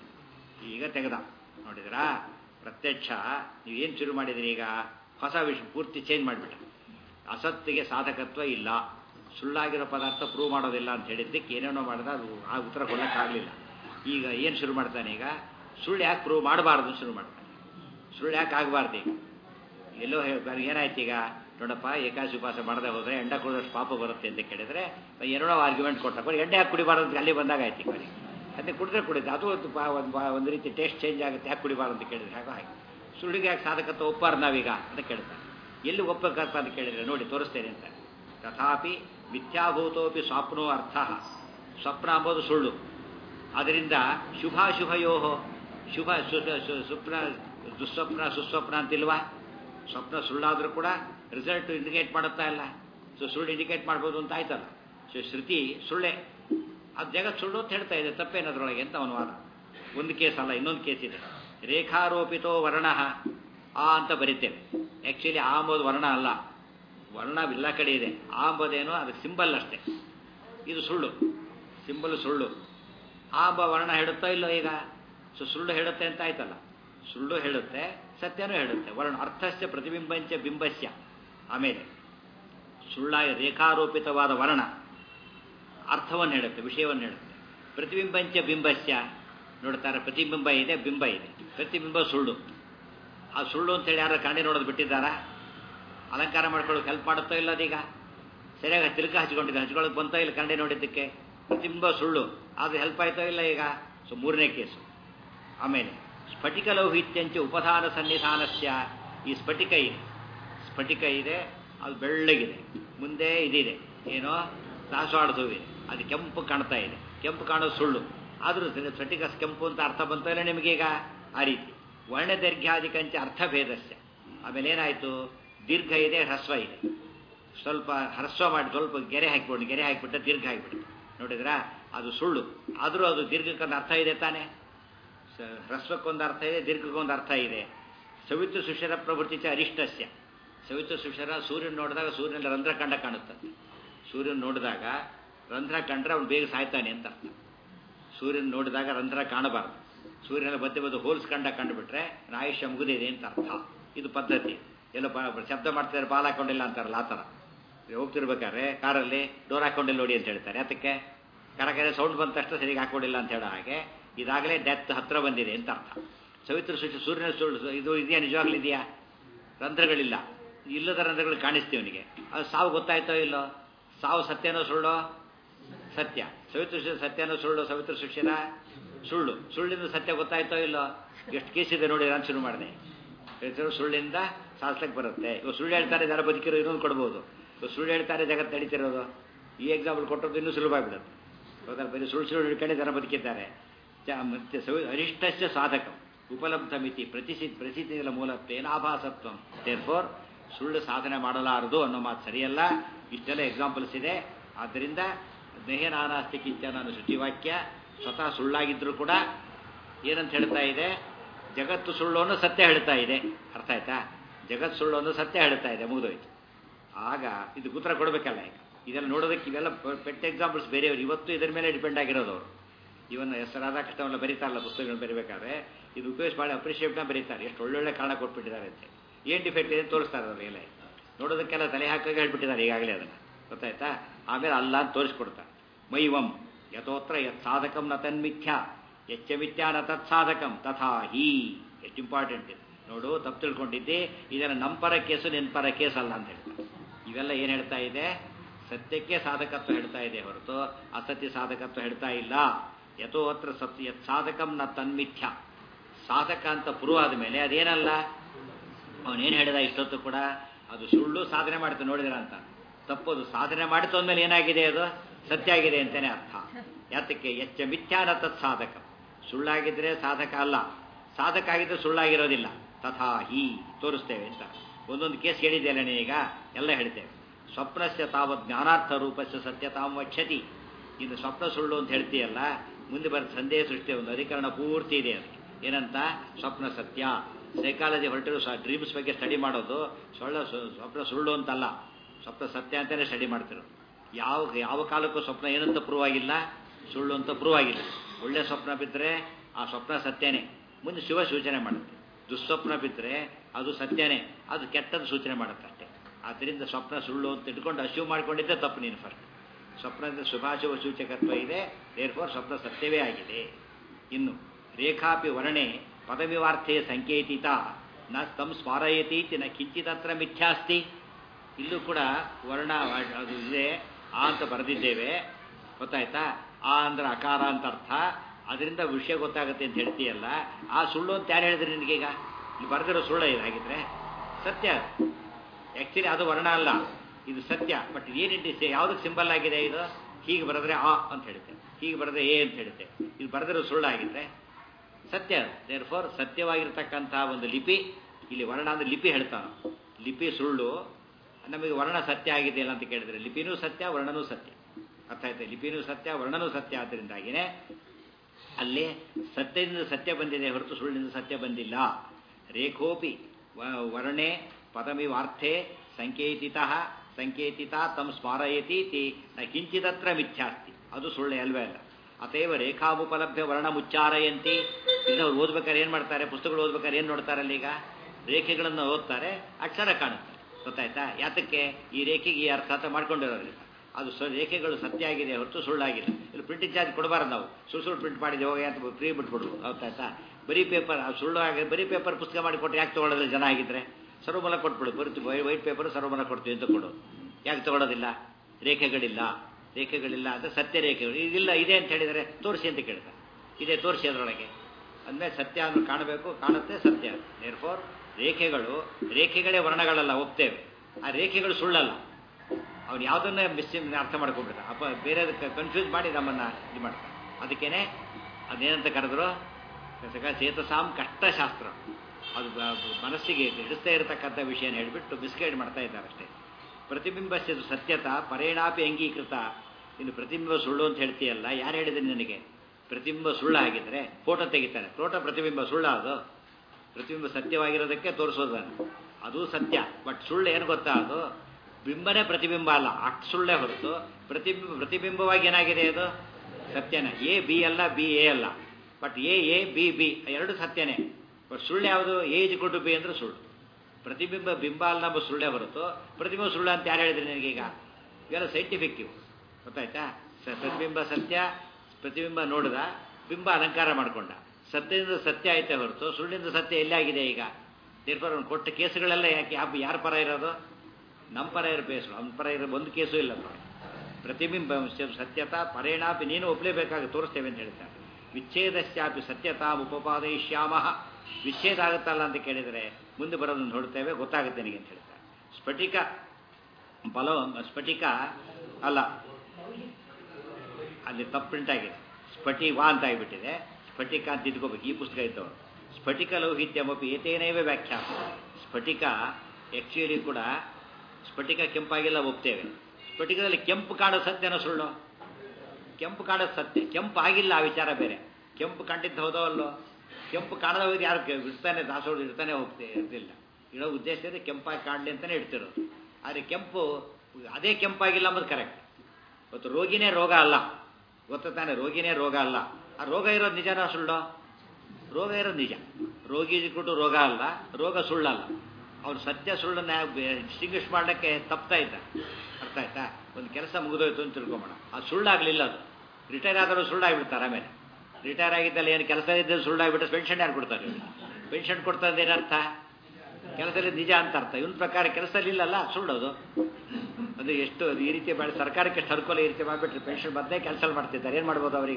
ಈಗ ತೆಗೆದ ನೋಡಿದ್ರಾ, ಪ್ರತ್ಯಕ್ಷ ನೀವೇನು ಶುರು ಮಾಡಿದ್ರಿ, ಈಗ ಹೊಸ ವಿಷಯ ಪೂರ್ತಿ ಚೇಂಜ್ ಮಾಡಿಬಿಟ್ಟ. ಅಸತ್ತಿಗೆ ಸಾಧಕತ್ವ ಇಲ್ಲ, ಸುಳ್ಳಾಗಿರೋ ಪದಾರ್ಥ ಪ್ರೂವ್ ಮಾಡೋದಿಲ್ಲ ಅಂತ ಹೇಳಿದ್ದಕ್ಕೆ ಏನೇನೋ ಮಾಡಿದ, ಅದು ಆ ಉತ್ತರ ಕೊಡೋಕ್ಕಾಗಲಿಲ್ಲ. ಈಗ ಏನು ಶುರು ಮಾಡ್ತಾನೆ, ಈಗ ಸುಳ್ಳು ಯಾಕೆ ಪ್ರೂವ್ ಮಾಡಬಾರ್ದು ಶುರು ಮಾಡ್ತಾನೆ. ಸುಳ್ಳು ಯಾಕೆ ಆಗಬಾರ್ದು? ಈಗ ಎಲ್ಲೋ ಏನಾಯ್ತು, ಈಗ ನೋಡಪ್ಪ ಏಕಾದಶಿ ಉಪವಾಸ ಮಾಡದೆ ಹೋದರೆ ಎಂಡ ಕುಡಿದಷ್ಟು ಪಾಪ ಬರುತ್ತೆ ಅಂತ ಕೇಳಿದ್ರೆ ಎರಡೋ ಆರ್ಗ್ಯುಮೆಂಟ್ ಕೊಟ್ಟ, ಎಂಡೆ ಯಾಕೆ ಕುಡಿಬಾರ್ದು ಅಂತ ಅಲ್ಲಿ ಬಂದಾಗ ಆಯ್ತು. ಈಗ ಅದೇ ಕುಡಿದ್ರೆ ಕುಡಿದ್ರೆ ಅದು ಒಂದು ರೀತಿ ಟೇಸ್ಟ್ ಚೇಂಜ್ ಆಗುತ್ತೆ, ಯಾಕೆ ಕುಡಿಬಾರ್ದು ಅಂತ ಕೇಳಿದ್ರೆ ಹಾಗೆ ಸುಳ್ಳಿಗೆ ಯಾಕೆ ಸಾಧಕತ್ವ ಒಪ್ಪಾರ್ದು ನಾವೀಗ ಅಂತ ಕೇಳ್ತಾರೆ. ಎಲ್ಲಿ ಒಪ್ಪಬೇಕಪ್ಪ ಅಂತ ಕೇಳಿದ್ರೆ ನೋಡಿ ತೋರಿಸ್ತೇನೆ ಅಂತ. ತಥಾಪಿ ಮಿಥ್ಯಾಭೂತೋಪಿ ಸ್ವಾಪ್ನೋ ಅರ್ಥ, ಸ್ವಪ್ನ ಅಂಬೋದು ಸುಳ್ಳು, ಅದರಿಂದ ಶುಭಾಶುಭಯೋ ಶುಭ ಸ್ವಪ್ನ ದುಸ್ವಪ್ನ ಸುಸ್ವಪ್ನ ಅಂತಿಲ್ವಾ? ಸ್ವಪ್ನ ಸುಳ್ಳಾದರೂ ಕೂಡ ರಿಸಲ್ಟ್ ಇಂಡಿಕೇಟ್ ಮಾಡುತ್ತಾ ಇಲ್ಲ, ಸುಳ್ಳು ಇಂಡಿಕೇಟ್ ಮಾಡ್ಬೋದು ಅಂತ ಆಯ್ತಲ್ಲ. ಶ್ರುತಿ ಸುಳ್ಳೆ, ಅದು ಜಗತ್ ಸುಳ್ಳು ಅಂತ ಹೇಳ್ತಾ ಇದೆ, ತಪ್ಪೇನದ್ರೊಳಗೆ ಅಂತ ಅವನು ವಾದ. ಒಂದು ಕೇಸ್ ಅಲ್ಲ, ಇನ್ನೊಂದು ಕೇಸ್ ಇದೆ. ರೇಖಾರೋಪಿತೋ ವರ್ಣ ಆ ಅಂತ ಬರಿತೇವೆ, ಆ್ಯಕ್ಚುಲಿ ಆ ಅಂಬೋದು ವರ್ಣ ಅಲ್ಲ, ವರ್ಣ ಎಲ್ಲ ಕಡೆ ಇದೆ. ಆ ಅಂಬೋದೇನೋ ಅದು ಸಿಂಬಲ್ ಅಷ್ಟೇ, ಇದು ಸುಳ್ಳು, ಸಿಂಬಲ್ ಸುಳ್ಳು. ಆ ಅಂಬ ವರ್ಣ ಹೇಳುತ್ತೋ ಇಲ್ಲೋ ಈಗ? ಸುಳ್ಳು ಹೇಳುತ್ತೆ ಅಂತ ಆಯ್ತಲ್ಲ, ಸುಳ್ಳು ಹೇಳುತ್ತೆ, ಸತ್ಯನೂ ಹೇಳುತ್ತೆ. ವರ್ಣ ಅರ್ಥಸ್ಯ ಪ್ರತಿಬಿಂಬಂಚ ಬಿಂಬಸ್ಯ, ಆಮೇಲೆ ಸುಳ್ಳಾಗಿ ರೇಖಾರೋಪಿತವಾದ ವರ್ಣ ಅರ್ಥವನ್ನು ಹೇಳುತ್ತೆ, ವಿಷಯವನ್ನು ಹೇಳುತ್ತೆ. ಪ್ರತಿಬಿಂಬಂಚ ಬಿಂಬಸ್ಯ ನೋಡ್ತಾರೆ, ಪ್ರತಿಬಿಂಬ ಇದೆ, ಬಿಂಬ ಇದೆ, ಪ್ರತಿಬಿಂಬ ಸುಳ್ಳು. ಆ ಸುಳ್ಳು ಅಂತೇಳಿ ಯಾರು ಕಣ್ಣೆ ನೋಡೋದು ಬಿಟ್ಟಿದ್ದಾರಾ? ಅಲಂಕಾರ ಮಾಡ್ಕೊಳ್ಳೋಕೆ ಹೆಲ್ಪ್ ಮಾಡುತ್ತೋ ಇಲ್ಲ ಅದೀಗ? ಸರಿಯಾಗಿ ತಿರುಕ ಹಚ್ಕೊಳ್ಳೋಕೆ ಬಂತೋ ಇಲ್ಲ ಕಣ್ಣೆ ನೋಡಿದ್ದಕ್ಕೆ? ಪ್ರತಿಬಿಂಬ ಸುಳ್ಳು, ಅದು ಹೆಲ್ಪ್ ಆಯ್ತೋ ಇಲ್ಲ ಈಗ? ಸೊ ಮೂರನೇ ಕೇಸು. ಆಮೇಲೆ ಸ್ಫಟಿಕ ಲೌಹಿತ್ಯಂಚ ಉಪಧಾನ ಸನ್ನಿಧಾನಸ್ಯ, ಈ ಸ್ಫಟಿಕ ಇದೆ, ಅದು ಬೆಳ್ಳಗಿದೆ, ಮುಂದೆ ಇದಿದೆ ಏನೋ ದಾಸವಾಡೋದು, ಅದು ಕೆಂಪು ಕಾಣ್ತಾ ಇದೆ, ಕೆಂಪು ಕಾಣೋದು ಸುಳ್ಳು. ಆದರೂ ಸ್ಫಟಿಕ ಕೆಂಪು ಅಂತ ಅರ್ಥ ಬಂತೋ ಇಲ್ಲ ನಿಮಗೀಗ? ಆ ರೀತಿ ವರ್ಣದೈರ್ಘ್ಯಾದಿಕಂಚ ಅರ್ಥಭೇದಸ್ಯ. ಆಮೇಲೆ ಏನಾಯಿತು, ದೀರ್ಘ ಇದೆ, ಹ್ರಸ್ವ ಇದೆ, ಸ್ವಲ್ಪ ಹ್ರಸ್ವ ಮಾಡಿ ಸ್ವಲ್ಪ ಗೆರೆ ಹಾಕಿಬಿಟ್ಟು ದೀರ್ಘ ಹಾಕಿಬಿಟ್ಟು ನೋಡಿದ್ರಾ, ಅದು ಸುಳ್ಳು. ಆದರೂ ಅದು ದೀರ್ಘಕ್ಕೊಂದು ಅರ್ಥ ಇದೆ ತಾನೇ, ಹ್ರಸ್ವಕ್ಕೊಂದು ಅರ್ಥ ಇದೆ, ದೀರ್ಘಕ್ಕೊಂದು ಅರ್ಥ ಇದೆ. ಸವಿತು ಸುಷರ ಪ್ರವೃತ್ತಿ ಚ ಅರಿಷ್ಟಸ್ಯ, ಸವಿತು ಸುಷರ ಸೂರ್ಯನ ನೋಡಿದಾಗ ಸೂರ್ಯನಲ್ಲಿ ರಂಧ್ರಖಂಡ ಕಾಣುತ್ತದೆ. ಸೂರ್ಯನ ನೋಡಿದಾಗ ರಂಧ್ರ ಕಂಡ್ರೆ ಅವನು ಬೇಗ ಸಾಯ್ತಾನೆ ಅಂತ ಅರ್ಥ. ಸೂರ್ಯನ ನೋಡಿದಾಗ ರಂಧ್ರ ಕಾಣಬಾರ್ದು, ಸೂರ್ಯನ ಬದ್ದು ಹೋಲ್ಸ್ ಕಂಡುಬಿಟ್ರೆ ಆಯುಷ್ಯ ಮುಗಿದಿದೆ ಅಂತ ಅರ್ಥ. ಇದು ಪದ್ಧತಿ. ಎಲ್ಲ ಶಬ್ದ ಮಾಡ್ತಿದ್ದಾರೆ, ಬಾಲ್ ಹಾಕೊಂಡಿಲ್ಲ ಅಂತಾರಲ್ಲ ಆ ಥರ. ಹೋಗ್ತಿರ್ಬೇಕಾದ್ರೆ ಕಾರಲ್ಲಿ ಡೋರ್ ಹಾಕೊಂಡಿಲ್ಲ ನೋಡಿ ಅಂತ ಹೇಳ್ತಾರೆ. ಅದಕ್ಕೆ ಕರಕರೆ ಸೌಂಡ್ ಬಂದ ತಕ್ಷಣ ಸರಿಗೆ ಹಾಕೊಂಡಿಲ್ಲ ಅಂತ ಹೇಳೋ ಹಾಗೆ ಇದಾಗಲೇ ಡೆತ್ ಹತ್ರ ಬಂದಿದೆ ಅಂತ ಅರ್ಥ. ಸವಿತ್ರ ಸೂರ್ಯನ ಸುಳ್ಳು ಇದು ಇದೆಯಾ? ನಿಜವಾಗ್ಲೂ ಇದೆಯಾ? ರಂಧ್ರಗಳಿಲ್ಲ, ಇಲ್ಲದ ರಂಧ್ರಗಳು ಕಾಣಿಸ್ತೀವಿ ಅವನಿಗೆ. ಅದು ಸಾವು ಗೊತ್ತಾಯ್ತೋ ಇಲ್ಲೋ? ಸಾವು ಸತ್ಯನೋ ಸುಳ್ಳೋ? ಸತ್ಯ. ಸವಿತೃ ಸತ್ಯನೋ ಸುಳ್ಳು? ಸವಿತೃ ಶಿಕ್ಷಣ ಸುಳ್ಳು. ಸುಳ್ಳಿಂದ ಸತ್ಯ ಗೊತ್ತಾಯ್ತೋ ಇಲ್ಲೋ? ಎಷ್ಟು ಕೇಸಿದೆ ನೋಡಿ, ನಾನು ಶುರು ಮಾಡಿದೆ. ಸುಳ್ಳಿಂದ ಸಾಧಿಸ್ಲಿಕ್ಕೆ ಬರುತ್ತೆ. ಇವಾಗ ಸುಳ್ಳು ಹೇಳ್ತಾರೆ ಜನ ಬದುಕಿರೋ ಇನ್ನೊಂದು ಕೊಡ್ಬೋದು. ಇವಾಗ ಸುಳ್ಳು ಹೇಳ್ತಾರೆ ಜಗತ್ತು ನಡೀತಿರೋದು. ಈ ಎಕ್ಸಾಂಪಲ್ ಕೊಟ್ಟದ್ದು ಇನ್ನೂ ಸುಲಭ ಆಗ್ಬಿಡುತ್ತೆ. ಹೌದಾ? ಬರೀ ಸುಳ್ಳು ಹಿಡ್ಕೊಂಡು ಜನ ಬದುಕಿದ್ದಾರೆ. ಮತ್ತೆ ಅರಿಷ್ಟಸ್ಯ ಸಾಧಕ ಉಪಲಬ್ಧ ಮಿತಿ ಪ್ರಸಿದ್ಧಿಗಳ ಮೂಲತ್ವೇನ ಆಭಾಸತ್ವ. ದೇರ್ಫೋರ್ ಸುಳ್ಳು ಸಾಧನೆ ಮಾಡಲಾರದು ಅನ್ನೋ ಮಾತು ಸರಿಯಲ್ಲ. ಇಷ್ಟೆಲ್ಲ ಎಕ್ಸಾಂಪಲ್ಸ್ ಇದೆ. ಆದ್ದರಿಂದ ದೇಹ ನಾನಾಸ್ತಿ ಕಿಂಚನ ಅನ್ನೋ ಶುಚಿವಾಕ್ಯ ಸ್ವತಃ ಸುಳ್ಳಾಗಿದ್ರೂ ಕೂಡ ಏನಂತ ಹೇಳ್ತಾ ಇದೆ? ಜಗತ್ತು ಸುಳ್ಳು ಅನ್ನೋ ಸತ್ಯ ಹೇಳ್ತಾ ಇದೆ. ಅರ್ಥ ಆಯ್ತಾ? ಜಗತ್ತು ಸುಳ್ಳು ಅನ್ನೋ ಸತ್ಯ ಹೇಳ್ತಾ ಇದೆ, ಮುಗಿದೋಯ್ತು. ಆಗ ಇದು ಉತ್ತರ ಕೊಡಬೇಕಲ್ಲ. ಈಗ ಇದೆಲ್ಲ ನೋಡೋದಕ್ಕೆ ಇವೆಲ್ಲ ಪೆಟ್ಟ ಎಕ್ಸಾಂಪಲ್ಸ್ ಬೇರೆಯವರು. ಇವತ್ತು ಇದರ ಮೇಲೆ ಡಿಪೆಂಡ್ ಆಗಿರೋದವರು. ಇವನ್ ಎಸ್ ರಾಧಾಕೃಷ್ಣವೆಲ್ಲ ಬರೀತಾರಲ್ಲ ಪುಸ್ತಕಗಳು ಬರೀಬೇಕಾದ್ರೆ ಇದು ಉಪಯೋಗಿಸಿ ಭಾಳ ಅಪ್ರಿಷಿಯೇಟ್ನ ಬರೀತಾರೆ. ಎಷ್ಟು ಒಳ್ಳೊಳ್ಳೆ ಕಾರಣ ಕೊಟ್ಬಿಟ್ಟಿದ್ದಾರೆ ಅಂತ. ಏನು ಡಿಫೆಕ್ಟ್ ಇದೆ ತೋರಿಸ್ತಾರೆ ಅವ್ರಿಗೆಲ್ಲ. ನೋಡೋದಕ್ಕೆಲ್ಲ ತಲೆ ಹಾಕಿ ಹೇಳ್ಬಿಟ್ಟಿದ್ದಾರೆ ಈಗಾಗಲೇ ಅದನ್ನು. ಗೊತ್ತಾಯ್ತಾ? ಆಮೇಲೆ ಅಲ್ಲ ಅಂತ ತೋರಿಸ್ಕೊಡ್ತಾರೆ. ಮೈವಂ ಯಥೋತ್ರ ಯತ್ ಸಾಧಕಂ ನ ತನ್ಮಿಥ್ಯ ಯಚ್ಚ ಮಿಥ್ಯಾ ನ ತತ್ ಸಾಧಕಂ ತಥಾ ಹೀ. ಎಷ್ಟು ಇಂಪಾರ್ಟೆಂಟ್ ಇದೆ ನೋಡು. ತಪ್ಪು ತಿಳ್ಕೊಂಡಿದ್ದೆ. ಇದನ್ನು ನಮ್ಮ ಪರ ಕೇಸು ನಿನ್ನ ಪರ ಕೇಸ್ ಅಲ್ಲ ಅಂತ ಹೇಳ್ತಾರೆ. ಇವೆಲ್ಲ ಏನು ಹೇಳ್ತಾ ಇದೆ? ಸತ್ಯಕ್ಕೆ ಸಾಧಕತ್ವ ಹೇಳ್ತಾ ಇದೆ ಹೊರತು ಅಸತ್ಯ ಸಾಧಕತ್ವ ಹೇಳ್ತಾ ಇಲ್ಲ. ಯಥೋ ಅತ್ರ ಸತ್ಯ ಯತ್ ಸಾಧಕಂ ನ ತನ್ಮಿಥ್ಯ. ಸಾಧಕ ಅಂತ ಪ್ರೂವ್ ಆದ ಮೇಲೆ ಅದೇನಲ್ಲ. ಅವನೇನು ಹೇಳಿದ ಇಷ್ಟೊತ್ತು ಕೂಡ ಅದು ಸುಳ್ಳು ಸಾಧನೆ ಮಾಡ್ತು ನೋಡಿದ್ರ ಅಂತ. ತಪ್ಪದು ಸಾಧನೆ ಮಾಡಿತು ಅಂದಮೇಲೆ ಏನಾಗಿದೆ? ಅದು ಸತ್ಯ ಆಗಿದೆ ಅಂತಲೇ ಅರ್ಥ. ಯಾತಕ್ಕೆ? ಎಚ್ಚ ಮಿಥ್ಯಾನ ತತ್ ಸಾಧಕ. ಸುಳ್ಳಾಗಿದ್ರೆ ಸಾಧಕ ಅಲ್ಲ, ಸಾಧಕ ಆಗಿದ್ರೆ ಸುಳ್ಳಾಗಿರೋದಿಲ್ಲ. ತಥಾ ಹೀ ತೋರಿಸ್ತೇವೆ ಅಂತ. ಒಂದೊಂದು ಕೇಸ್ ಹೇಳಿದೆಯಲ್ಲ ನೀನೀಗ, ಎಲ್ಲ ಹೇಳ್ತೇವೆ. ಸ್ವಪ್ನಸ್ಯ ತಾವತ್ ಜ್ಞಾನಾರ್ಥ ರೂಪಸ್ಯ ಸತ್ಯತಾಂ ವಕ್ಷತಿ. ಇನ್ನು ಸ್ವಪ್ನ ಸುಳ್ಳು ಅಂತ ಹೇಳ್ತೀಯಲ್ಲ, ಮುಂದೆ ಬರೋ ಸಂದೇಹ ಸೃಷ್ಟಿ ಒಂದು ಅಧಿಕರಣ ಪೂರ್ತಿ ಇದೆ. ಅದಕ್ಕೆ ಏನಂತ? ಸ್ವಪ್ನ ಸತ್ಯ. ಸೈಕಾಲಜಿ ಹೊರಟಿರೋ ಡ್ರೀಮ್ಸ್ ಬಗ್ಗೆ ಸ್ಟಡಿ ಮಾಡೋದು ಸ್ವಪ್ನ ಸುಳ್ಳು ಅಂತಲ್ಲ, ಸ್ವಪ್ನ ಸತ್ಯ ಅಂತಲೇ ಸ್ಟಡಿ ಮಾಡ್ತಿರೋ. ಯಾವ ಕಾಲಕ್ಕೂ ಸ್ವಪ್ನ ಏನಂತ ಪ್ರೂವ್ ಆಗಿಲ್ಲ, ಸುಳ್ಳು ಅಂತ ಪ್ರೂವ್ ಆಗಿಲ್ಲ. ಒಳ್ಳೆ ಸ್ವಪ್ನ ಬಿದ್ದರೆ ಆ ಸ್ವಪ್ನ ಸತ್ಯನೇ, ಮುಂದೆ ಶಿವ ಸೂಚನೆ ಮಾಡುತ್ತೆ. ದುಸ್ವಪ್ನ ಬಿದ್ದರೆ ಅದು ಸತ್ಯನೇ, ಅದು ಕೆಟ್ಟದ್ದು ಸೂಚನೆ ಮಾಡುತ್ತೆ ಅಷ್ಟೇ. ಆದ್ದರಿಂದ ಸ್ವಪ್ನ ಸುಳ್ಳು ಅಂತ ಇಟ್ಕೊಂಡು ಅಶಿವ್ ಮಾಡ್ಕೊಂಡಿದ್ದೆ ತಪ್ಪು. ನೀನು ಫಸ್ಟ್ ಸ್ವಪ್ನದ ಶುಭಾಶುಭ ಸೂಚಕತ್ವ ಇದೆ, ದೇರ್ಫೋರ್ ಸ್ವಪ್ನ ಸತ್ಯವೇ ಆಗಿದೆ. ಇನ್ನು ರೇಖಾಪಿ ವರ್ಣೆ ಪದವಿವಾರ್ಥೆ ಸಂಕೇತಿತ ನ ತಂ ಸ್ಮಾರಯತೀತಿ ನ ಕಿಂಚಿತತ್ರ ಮಿಥ್ಯಾಸ್ತಿ. ಇಲ್ಲೂ ಕೂಡ ವರ್ಣ ಅದು ಇದೆ. ಆ ಅಂತ ಬರೆದಿದ್ದೇವೆ, ಗೊತ್ತಾಯ್ತಾ? ಆ ಅಂದ್ರೆ ಅಕಾರ ಅಂತ ಅರ್ಥ. ಅದರಿಂದ ವಿಷಯ ಗೊತ್ತಾಗುತ್ತೆ ಅಂತ ಹೇಳ್ತೀಯಲ್ಲ, ಆ ಸುಳ್ಳು ಅಂತ ಯಾರು ಹೇಳಿದ್ರಿ ನಿನಗೀಗ? ಇಲ್ಲಿ ಬರೆದಿರೋ ಸುಳ್ಳು ಇದಾಗಿದ್ರೆ ಸತ್ಯ. ಆ್ಯಕ್ಚುಲಿ ಅದು ವರ್ಣ ಅಲ್ಲ, ಇದು ಸತ್ಯ. ಬಟ್ ಏನಿಟ್ಟು ಯಾವುದಕ್ಕೆ ಸಿಂಬಲ್ ಆಗಿದೆ? ಇದು ಹೀಗೆ ಬರೆದ್ರೆ ಆ ಅಂತ ಹೇಳುತ್ತೆ, ಹೀಗೆ ಬರೆದ್ರೆ ಎ ಅಂತ ಹೇಳುತ್ತೆ. ಇದು ಬರೆದಿರೋ ಸುಳ್ಳು ಆಗಿದ್ರೆ ಸತ್ಯ. ದೇರ್ಫೋರ್ ಸತ್ಯವಾಗಿರ್ತಕ್ಕಂಥ ಒಂದು ಲಿಪಿ, ಇಲ್ಲಿ ವರ್ಣ ಅಂದ್ರೆ ಲಿಪಿ ಹೇಳ್ತಾನೆ. ಲಿಪಿ ಸುಳ್ಳು, ನಮಗೆ ವರ್ಣ ಸತ್ಯ ಆಗಿದೆಯಲ್ಲ ಅಂತ ಕೇಳಿದ್ರೆ ಲಿಪಿನೂ ಸತ್ಯ, ವರ್ಣನೂ ಸತ್ಯ. ಅರ್ಥ ಆಯ್ತು? ಲಿಪಿನೂ ಸತ್ಯ, ವರ್ಣನೂ ಸತ್ಯ. ಆದ್ದರಿಂದಾಗಿನೇ ಅಲ್ಲಿ ಸತ್ಯದಿಂದ ಸತ್ಯ ಬಂದಿದೆ ಹೊರತು ಸುಳ್ಳಿನಿಂದ ಸತ್ಯ ಬಂದಿಲ್ಲ. ರೇಖೋಪಿ ವರ್ಣೆ ಪದಮಿವಾರ್ಥೆ ಸಂಕೇತಿತ ತಂ ಸ್ಮಾರಯತೀತಿ ನ ಕಿಂಚಿದತ್ರ ಮಿಥ್ಯಾಸ್ತಿ. ಅದು ಸುಳ್ಳೆ ಅಲ್ವೇ ಅಲ್ಲ. ಅತೇವ ರೇಖಾಮುಪಲಭ್ಯ ವರ್ಣ ಮುಚ್ಚಾರಯಂತಿ. ಇಲ್ಲ ಅವ್ರು ಓದ್ಬೇಕಾದ್ರೆ ಏನು ಮಾಡ್ತಾರೆ? ಪುಸ್ತಕಗಳು ಓದ್ಬೇಕಾದ್ರೆ ಏನು ನೋಡ್ತಾರಲ್ಲ, ಈಗ ರೇಖೆಗಳನ್ನು ಓದ್ತಾರೆ, ಅಕ್ಷರ ಕಾಣುತ್ತೆ. ಗೊತ್ತಾಯ್ತಾ? ಯಾತಕ್ಕೆ? ಈ ರೇಖೆಗೆ ಈ ಅರ್ಥ ಅಂತ ಮಾಡ್ಕೊಂಡಿರೋದ್ರಿಂದ. ಅದು ರೇಖೆಗಳು ಸತ್ಯ ಆಗಿದೆ ಹೊರತು ಸುಳ್ಳಾಗಿಲ್ಲ. ಇಲ್ಲಿ ಪ್ರಿಂಟಿಂಗ್ ಚಾರ್ಜ್ ಕೊಡಬಾರ್ದು. ನಾವು ಸುಳ್ಳು ಪ್ರಿಂಟ್ ಮಾಡಿದ್ದೆ ಹೋಗಿ ಅಂತ ಫ್ರೀ ಬಿಟ್ಬಿಡ್ಬೋದು. ಗೊತ್ತಾಯ್ತಾ? ಬರೀ ಪೇಪರ್ ಸುಳ್ಳು ಆಗಿ ಬರೀ ಪೇಪರ್ ಪುಸ್ತಕ ಮಾಡಿ ಕೊಟ್ಟರೆ ಯಾಕೆ ತೊಗೊಳ್ಳೋದಿಲ್ಲ ಜನ ಆಗಿದ್ರೆ? ಸರ್ವಮೂಲ ಕೊಟ್ಬಿಡು. ಬರೀ ವೈಟ್ ಪೇಪರ್ ಸರ್ವಮೂಲ ಕೊಡ್ತೀವಿ ಅಂತ ಕೊಡು. ಯಾಕೆ ತೊಗೊಳ್ಳೋದಿಲ್ಲ? ರೇಖೆಗಳಿಲ್ಲ ಅಂದರೆ ಸತ್ಯ ರೇಖೆಗಳು ಇದಿಲ್ಲ. ಇದೆ ಅಂತ ಹೇಳಿದರೆ ತೋರಿಸಿ ಅಂತ ಕೇಳ್ತಾರೆ. ಇದೇ ತೋರಿಸಿ ಅದರೊಳಗೆ ಅಂದಮೇಲೆ ಸತ್ಯ ಅಂದ್ರೆ ಕಾಣಬೇಕು, ಕಾಣುತ್ತೆ ಸತ್ಯ. ದೇರ್ಫೋರ್ ರೇಖೆಗಳೇ ವರ್ಣಗಳಲ್ಲ, ಒಪ್ತೇವೆ. ಆ ರೇಖೆಗಳು ಸುಳ್ಳಲ್ಲ. ಅವ್ನು ಯಾವುದನ್ನೇ ಅರ್ಥ ಮಾಡ್ಕೊಂಡ್ಬಿಡ್ತಾರೆ. ಬೇರೆ ಕನ್ಫ್ಯೂಸ್ ಮಾಡಿ ನಮ್ಮನ್ನು ಇದು ಮಾಡ್ತಾರೆ. ಅದಕ್ಕೇನೆ ಅದೇನಂತ ಕರೆದ್ರು ಚೇತಸಾಂ ಕಷ್ಟಶಾಸ್ತ್ರ. ಅದು ಮನಸ್ಸಿಗೆ ಹಿಡಿಸ್ತಾ ಇರತಕ್ಕಂಥ ವಿಷಯನ ಹೇಳಿಬಿಟ್ಟು ಮಿಸ್ಗೈಡ್ ಮಾಡ್ತಾ ಇದ್ದಾರೆ ಅಷ್ಟೇ. ಪ್ರತಿಬಿಂಬಸ್ಯ ಸತ್ಯತ ಪರೇಣಾಪಿ ಅಂಗೀಕೃತ. ಇನ್ನು ಪ್ರತಿಬಿಂಬ ಸುಳ್ಳು ಅಂತ ಹೇಳ್ತೀಯಲ್ಲ, ಯಾರು ಹೇಳಿದ್ರೆ ನನಗೆ? ಪ್ರತಿಬಿಂಬ ಸುಳ್ಳು ಆಗಿದ್ರೆ ಫೋಟೋ ತೆಗಿತಾರೆ, ಫೋಟೋ ಪ್ರತಿಬಿಂಬ ಸುಳ್ಳು. ಅದು ಪ್ರತಿಬಿಂಬ ಸತ್ಯವಾಗಿರೋದಕ್ಕೆ ತೋರಿಸೋದು, ಅದು ಸತ್ಯ. ಬಟ್ ಸುಳ್ಳು ಏನು ಗೊತ್ತಾ? ಅದು ಬಿಂಬನೇ ಪ್ರತಿಬಿಂಬ ಅಲ್ಲ, ಅಷ್ಟು ಸುಳ್ಳೇ ಹೊರತು ಪ್ರತಿಬಿಂಬವಾಗಿ ಏನಾಗಿದೆ? ಅದು ಸತ್ಯನೇ. ಎ ಬಿ ಅಲ್ಲ, ಬಿ ಎ ಅಲ್ಲ. ಬಟ್ ಎ ಬಿ ಬಿ ಎರಡು ಸತ್ಯನೇ. ಬಟ್ ಸುಳ್ಳು ಯಾವುದು? ಎ = ಬಿ ಅಂದ್ರೆ ಸುಳ್ಳು. ಪ್ರತಿಬಿಂಬ ಬಿಂಬ ಅಲ್ಲ ನಮ್ಮ ಸುಳ್ಳೇ ಹೊರತು ಪ್ರತಿಬಿಂಬ ಸುಳ್ಳು ಅಂತ ಯಾರು ಹೇಳಿದ್ರಿ ನನಗೀಗ? ಇವೆಲ್ಲ ಸೈಂಟಿಫಿಕ್ ಇವು. ಗೊತ್ತಾಯ್ತಾ? ಪ್ರತಿಬಿಂಬ ಸತ್ಯ, ಪ್ರತಿಬಿಂಬ ನೋಡಿದ, ಬಿಂಬ ಅಲಂಕಾರ ಮಾಡಿಕೊಂಡ. ಸತ್ಯದಿಂದ ಸತ್ಯ ಆಯ್ತೇ ಹೊರತು ಸುಳ್ಳಿಂದ ಸತ್ಯ ಎಲ್ಲೇ ಆಗಿದೆ? ಈಗ ದೇರ್ಫರ್ ಅವ್ನು ಕೊಟ್ಟ ಕೇಸುಗಳೆಲ್ಲ ಯಾಕೆ ಯಾರ ಪರ ಇರೋದು? ನಮ್ಮ ಪರ ಇರಬೇಕು. ನಮ್ಮ ಪರ ಇರೋ ಒಂದು ಕೇಸು ಇಲ್ಲ ನೋಡಿ. ಪ್ರತಿಬಿಂಬ ಸತ್ಯತಾ ಪರೇಣಾಪಿ ನೀನು ಒಪ್ಪಲೇಬೇಕಾಗಿ ತೋರಿಸ್ತೇವೆ ಅಂತ ಹೇಳ್ತಾರೆ. ವಿಚ್ಛೇದಶ್ಚಾಪಿ ಸತ್ಯತಾ ಉಪಪಾದಯಿಷ್ಯಾಮ. ವಿಚ್ಛೇದ ಆಗುತ್ತಲ್ಲ ಅಂತ ಕೇಳಿದರೆ ಮುಂದೆ ಬರೋದನ್ನು ನೋಡ್ತೇವೆ, ಗೊತ್ತಾಗುತ್ತೆ ನನಗೆ ಅಂತ ಹೇಳ್ತಾರೆ. ಸ್ಫಟಿಕ ಅಲ್ಲ, ಅಲ್ಲಿ ತಪ್ಪು ಪ್ರಿಂಟ್ ಆಗಿದೆ. ಸ್ಫಟಿವಾ ಅಂತ ಆಗಿಬಿಟ್ಟಿದೆ. ಸ್ಫಟಿಕ ಅಂತ ಇಟ್ಕೋಬೇಕು. ಈ ಪುಸ್ತಕ ಇದ್ದವರು ಸ್ಫಟಿಕ ಲೌಹಿತ್ಯಮಪಿ ಏತೇನೈವ ವ್ಯಾಖ್ಯಾನ. ಸ್ಫಟಿಕ ಆ್ಯಕ್ಚುಲಿ ಕೂಡ ಸ್ಫಟಿಕ ಕೆಂಪಾಗಿಲ್ಲ ಒಪ್ತೇವೆ. ಸ್ಫಟಿಕದಲ್ಲಿ ಕೆಂಪು ಕಾಣೋ ಸತ್ಯನೋ ಸುಳ್ಳು? ಕೆಂಪು ಕಾಣೋದು ಸತ್ಯ, ಕೆಂಪು ಆಗಿಲ್ಲ, ಆ ವಿಚಾರ ಬೇರೆ. ಕೆಂಪು ಕಂಡಿದ್ದು ಹೌದೋ ಅಲ್ಲೋ? ಕೆಂಪು ಕಾಣದ ಹೋಗಿ ಯಾರು ಇಡ್ತಾನೆ, ದಾಸೋಡು ಇಡ್ತಾನೆ ಇರ್ತಿಲ್ಲ. ಇಡೋ ಉದ್ದೇಶ ಇದೆ ಕೆಂಪಾಗಿ ಕಾಣಲಿ ಅಂತಲೇ ಇಡ್ತಿರೋದು. ಆದರೆ ಕೆಂಪು ಅದೇ ಕೆಂಪಾಗಿಲ್ಲ ಅಂಬೋದು ಕರೆಕ್ಟ್. ಇವತ್ತು ರೋಗಿನೇ ರೋಗ ಅಲ್ಲ, ಗೊತ್ತ ತಾನೆ? ರೋಗಿನೇ ರೋಗ ಅಲ್ಲ. ಆ ರೋಗ ಇರೋದು ನಿಜನೋ ಸುಳ್ಳೋ? ರೋಗ ಇರೋದು ನಿಜ. ರೋಗಿ ಕೊಟ್ಟು ರೋಗ ಅಲ್ಲ, ರೋಗ ಸುಳ್ಳಲ್ಲ. ಅವ್ರು ಸತ್ಯ ಸುಳ್ಳನ್ನ ಡಿಸ್ಟಿಂಗ್ವಿಷ್ ಮಾಡೋಕ್ಕೆ ತಪ್ತಾ ಇದ್ದ. ಅರ್ಥ ಆಯ್ತಾ? ಒಂದು ಕೆಲಸ ಮುಗಿದೋಯ್ತು ಅಂತ ತಿಳ್ಕೊಂಬೋಣ, ಅದು ಸುಳ್ಳಾಗಲಿಲ್ಲ. ಅದು ರಿಟೈರ್ ಆದರೂ ಸುಳ್ಳಾಗಿಬಿಡ್ತಾರೆ. ಆಮೇಲೆ ರಿಟೈರ್ ಆಗಿದ್ದಲ್ಲಿ ಏನು ಕೆಲಸ ಇದ್ದರೆ ಸುಳ್ಳಾಗಿಬಿಟ್ಟು ಪೆನ್ಷನ್ ಯಾರು ಕೊಡ್ತಾರೆ? ಪೆನ್ಷನ್ ಕೊಡ್ತಾರೆ ಏನರ್ಥ? ಕೆಲಸದಲ್ಲಿ ನಿಜ ಅಂತ ಅರ್ಥ. ಇವನ ಪ್ರಕಾರ ಕೆಲಸದಲ್ಲಿ ಇಲ್ಲಲ್ಲ, ಸುಳ್ಳೋದು. ಅದು ಎಷ್ಟು ಈ ರೀತಿ ಮಾಡಿ ಸರ್ಕಾರಕ್ಕೆ ಎಷ್ಟು ಅನುಕೂಲ ಈ ರೀತಿ ಮಾಡಿಬಿಟ್ರೆ ಪೆನ್ಷನ್ ಬಂದೇ ಕೆಲಸ ಮಾಡ್ತಿದ್ದಾರೆ. ಏನು ಮಾಡ್ಬೋದು ಅವರೀಗ?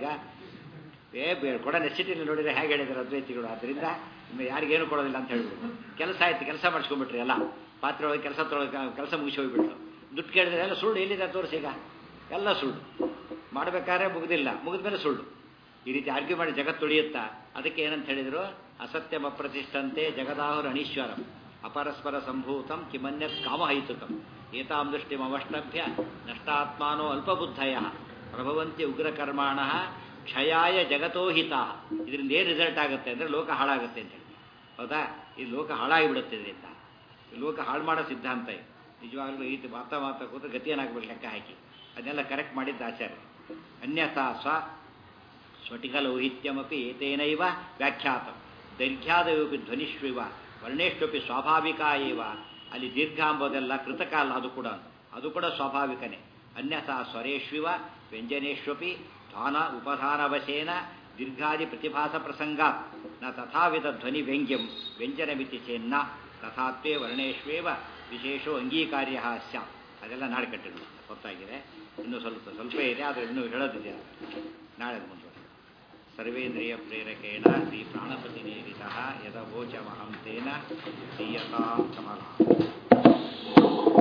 ಕೊಡ ನೆಸಿಟಿಲಿ ನೋಡಿದರೆ ಹೇಗೆ ಹೇಳಿದ್ದಾರೆ ಅದ್ವೈತಿಗಳು. ಆದ್ದರಿಂದ ಇನ್ನು ಯಾರಿಗೇನು ಕೊಡೋದಿಲ್ಲ ಅಂತ ಹೇಳ್ಬಿಟ್ಟು ಕೆಲಸ ಆಯ್ತು, ಕೆಲಸ ಮಾಡಿಸ್ಕೊಂಡ್ಬಿಟ್ರಿ. ಎಲ್ಲ ಪಾತ್ರೆ ಒಳಗೆ ಕೆಲಸ ಮುಗಿಸಿ ಹೋಗ್ಬಿಟ್ರು. ದುಡ್ಡು ಕೇಳಿದ್ರೆ ಎಲ್ಲ ಸುಳ್ಳು. ಎಲ್ಲಿದೆ ತೋರಿಸಿ, ಈಗ ಎಲ್ಲ ಸುಳ್ಳು. ಮಾಡಬೇಕಾದ್ರೆ ಮುಗಿದಿಲ್ಲ, ಮುಗಿದ್ಮೇಲೆ ಸುಳ್ಳು. ಈ ರೀತಿ ಆರ್ಗ್ಯೂ ಮಾಡಿ ಜಗತ್ತು ಉಳಿಯುತ್ತಾ? ಅದಕ್ಕೆ ಏನಂತ ಹೇಳಿದರು? ಅಸತ್ಯಮ ಪ್ರತಿಷ್ಠಂತೆ ಜಗದಾಹುರ ಅನೀಶ್ವರಂ ಅಪರಸ್ಪರ ಸಂಭೂತಂ ಕಿಮನ್ಯತ್ ಕಾಮಹೈತುಕಂ ಏತಾಂ ದೃಷ್ಟಿಂ ಅವಷ್ಟಭ್ಯ ನಷ್ಟಾತ್ಮಾನೋ ಅಲ್ಪಬುದ್ಧಯ ಪ್ರಭವಂತಿ ಉಗ್ರಕರ್ಮಾಣ ಕ್ಷಯಾಯ ಜಗತೋಹಿತ. ಇದರಿಂದ ಏನು ರಿಸಲ್ಟ್ ಆಗುತ್ತೆ ಅಂದರೆ ಲೋಕ ಹಾಳಾಗುತ್ತೆ ಅಂತ ಹೇಳಿ. ಹೌದಾ? ಈ ಲೋಕ ಹಾಳಾಗಿಬಿಡುತ್ತೆ. ಇದರಿಂದ ಈ ಲೋಕ ಹಾಳು ಮಾಡೋ ಸಿದ್ಧಾಂತ ಇದು. ನಿಜವಾಗ್ಲೂ ಈ ರೀತಿ ಮಾತಾ ಕೂತ್ರೆ ಗತಿ ಏನಾಗಬೇಕು ಲೆಕ್ಕ ಹಾಕಿ ಅದನ್ನೆಲ್ಲ ಕರೆಕ್ಟ್ ಮಾಡಿದ್ದ ಆಚಾರ್ಯ. ಅನ್ಯಥಾ ಸ್ವಟಿಕಲೌಹಿತ್ಯಮಪಿ ಏತೇನೈವ ವ್ಯಾಖ್ಯಾತ ದೈರ್ಘ್ಯಾದಯೋಪಿ ಧ್ವನಿಷ್ವಿವ ವರ್ಣೇಶ್ವಪಿ ಸ್ವಾಭಾವಿಕ ಏವ. ಅಲ್ಲಿ ದೀರ್ಘ ಅಂಬೋದೆಲ್ಲ ಕೃತಕ ಅಲ್ಲ, ಅದು ಕೂಡ ಸ್ವಾಭಾವಿಕನೇ. ಅನ್ಯಥಾ ಸ್ವರೇಶ್ವಿವ ವ್ಯಂಜನೇಶ್ವಪಿ ಧ್ವಾನ ಉಪಧಾನವಶೇನ ದೀರ್ಘಾದಿ ಪ್ರತಿಭಾಸ ಪ್ರಸಂಗಾತ್ ನ ತಥಾವಿಧ ಧ್ವನಿ ವ್ಯಂಗ್ಯಂ ವ್ಯಂಜನಮಿತಿ ಚೇನ್ನ ತಥಾತ್ವೇ ವರ್ಣೇಶ್ವೇವ ವಿಶೇಷೋ ಅಂಗೀಕಾರ್ಯ ಸ್ಯಾತ್. ಅದೆಲ್ಲ ನಾಳೆ ಕಟ್ಟಿರೋದು ಗೊತ್ತಾಗಿದೆ. ಇನ್ನೂ ಸ್ವಲ್ಪ ಇದೆ, ಆದರೆ ಇನ್ನೂ ಹೇಳೋದಿದೆ. ನಾಳೆ ಮುಂದುವರೆ. ಸರ್ವೇಂದ್ರಿಯ ಪ್ರೇರಕೇಣ ಶ್ರೀ ಪ್ರಾಣಪತಿನೇರಿತಃ ಯದವೋಚಮಹಂ ತೇನ ಶ್ರೀಯತಾ ಕಮಲ.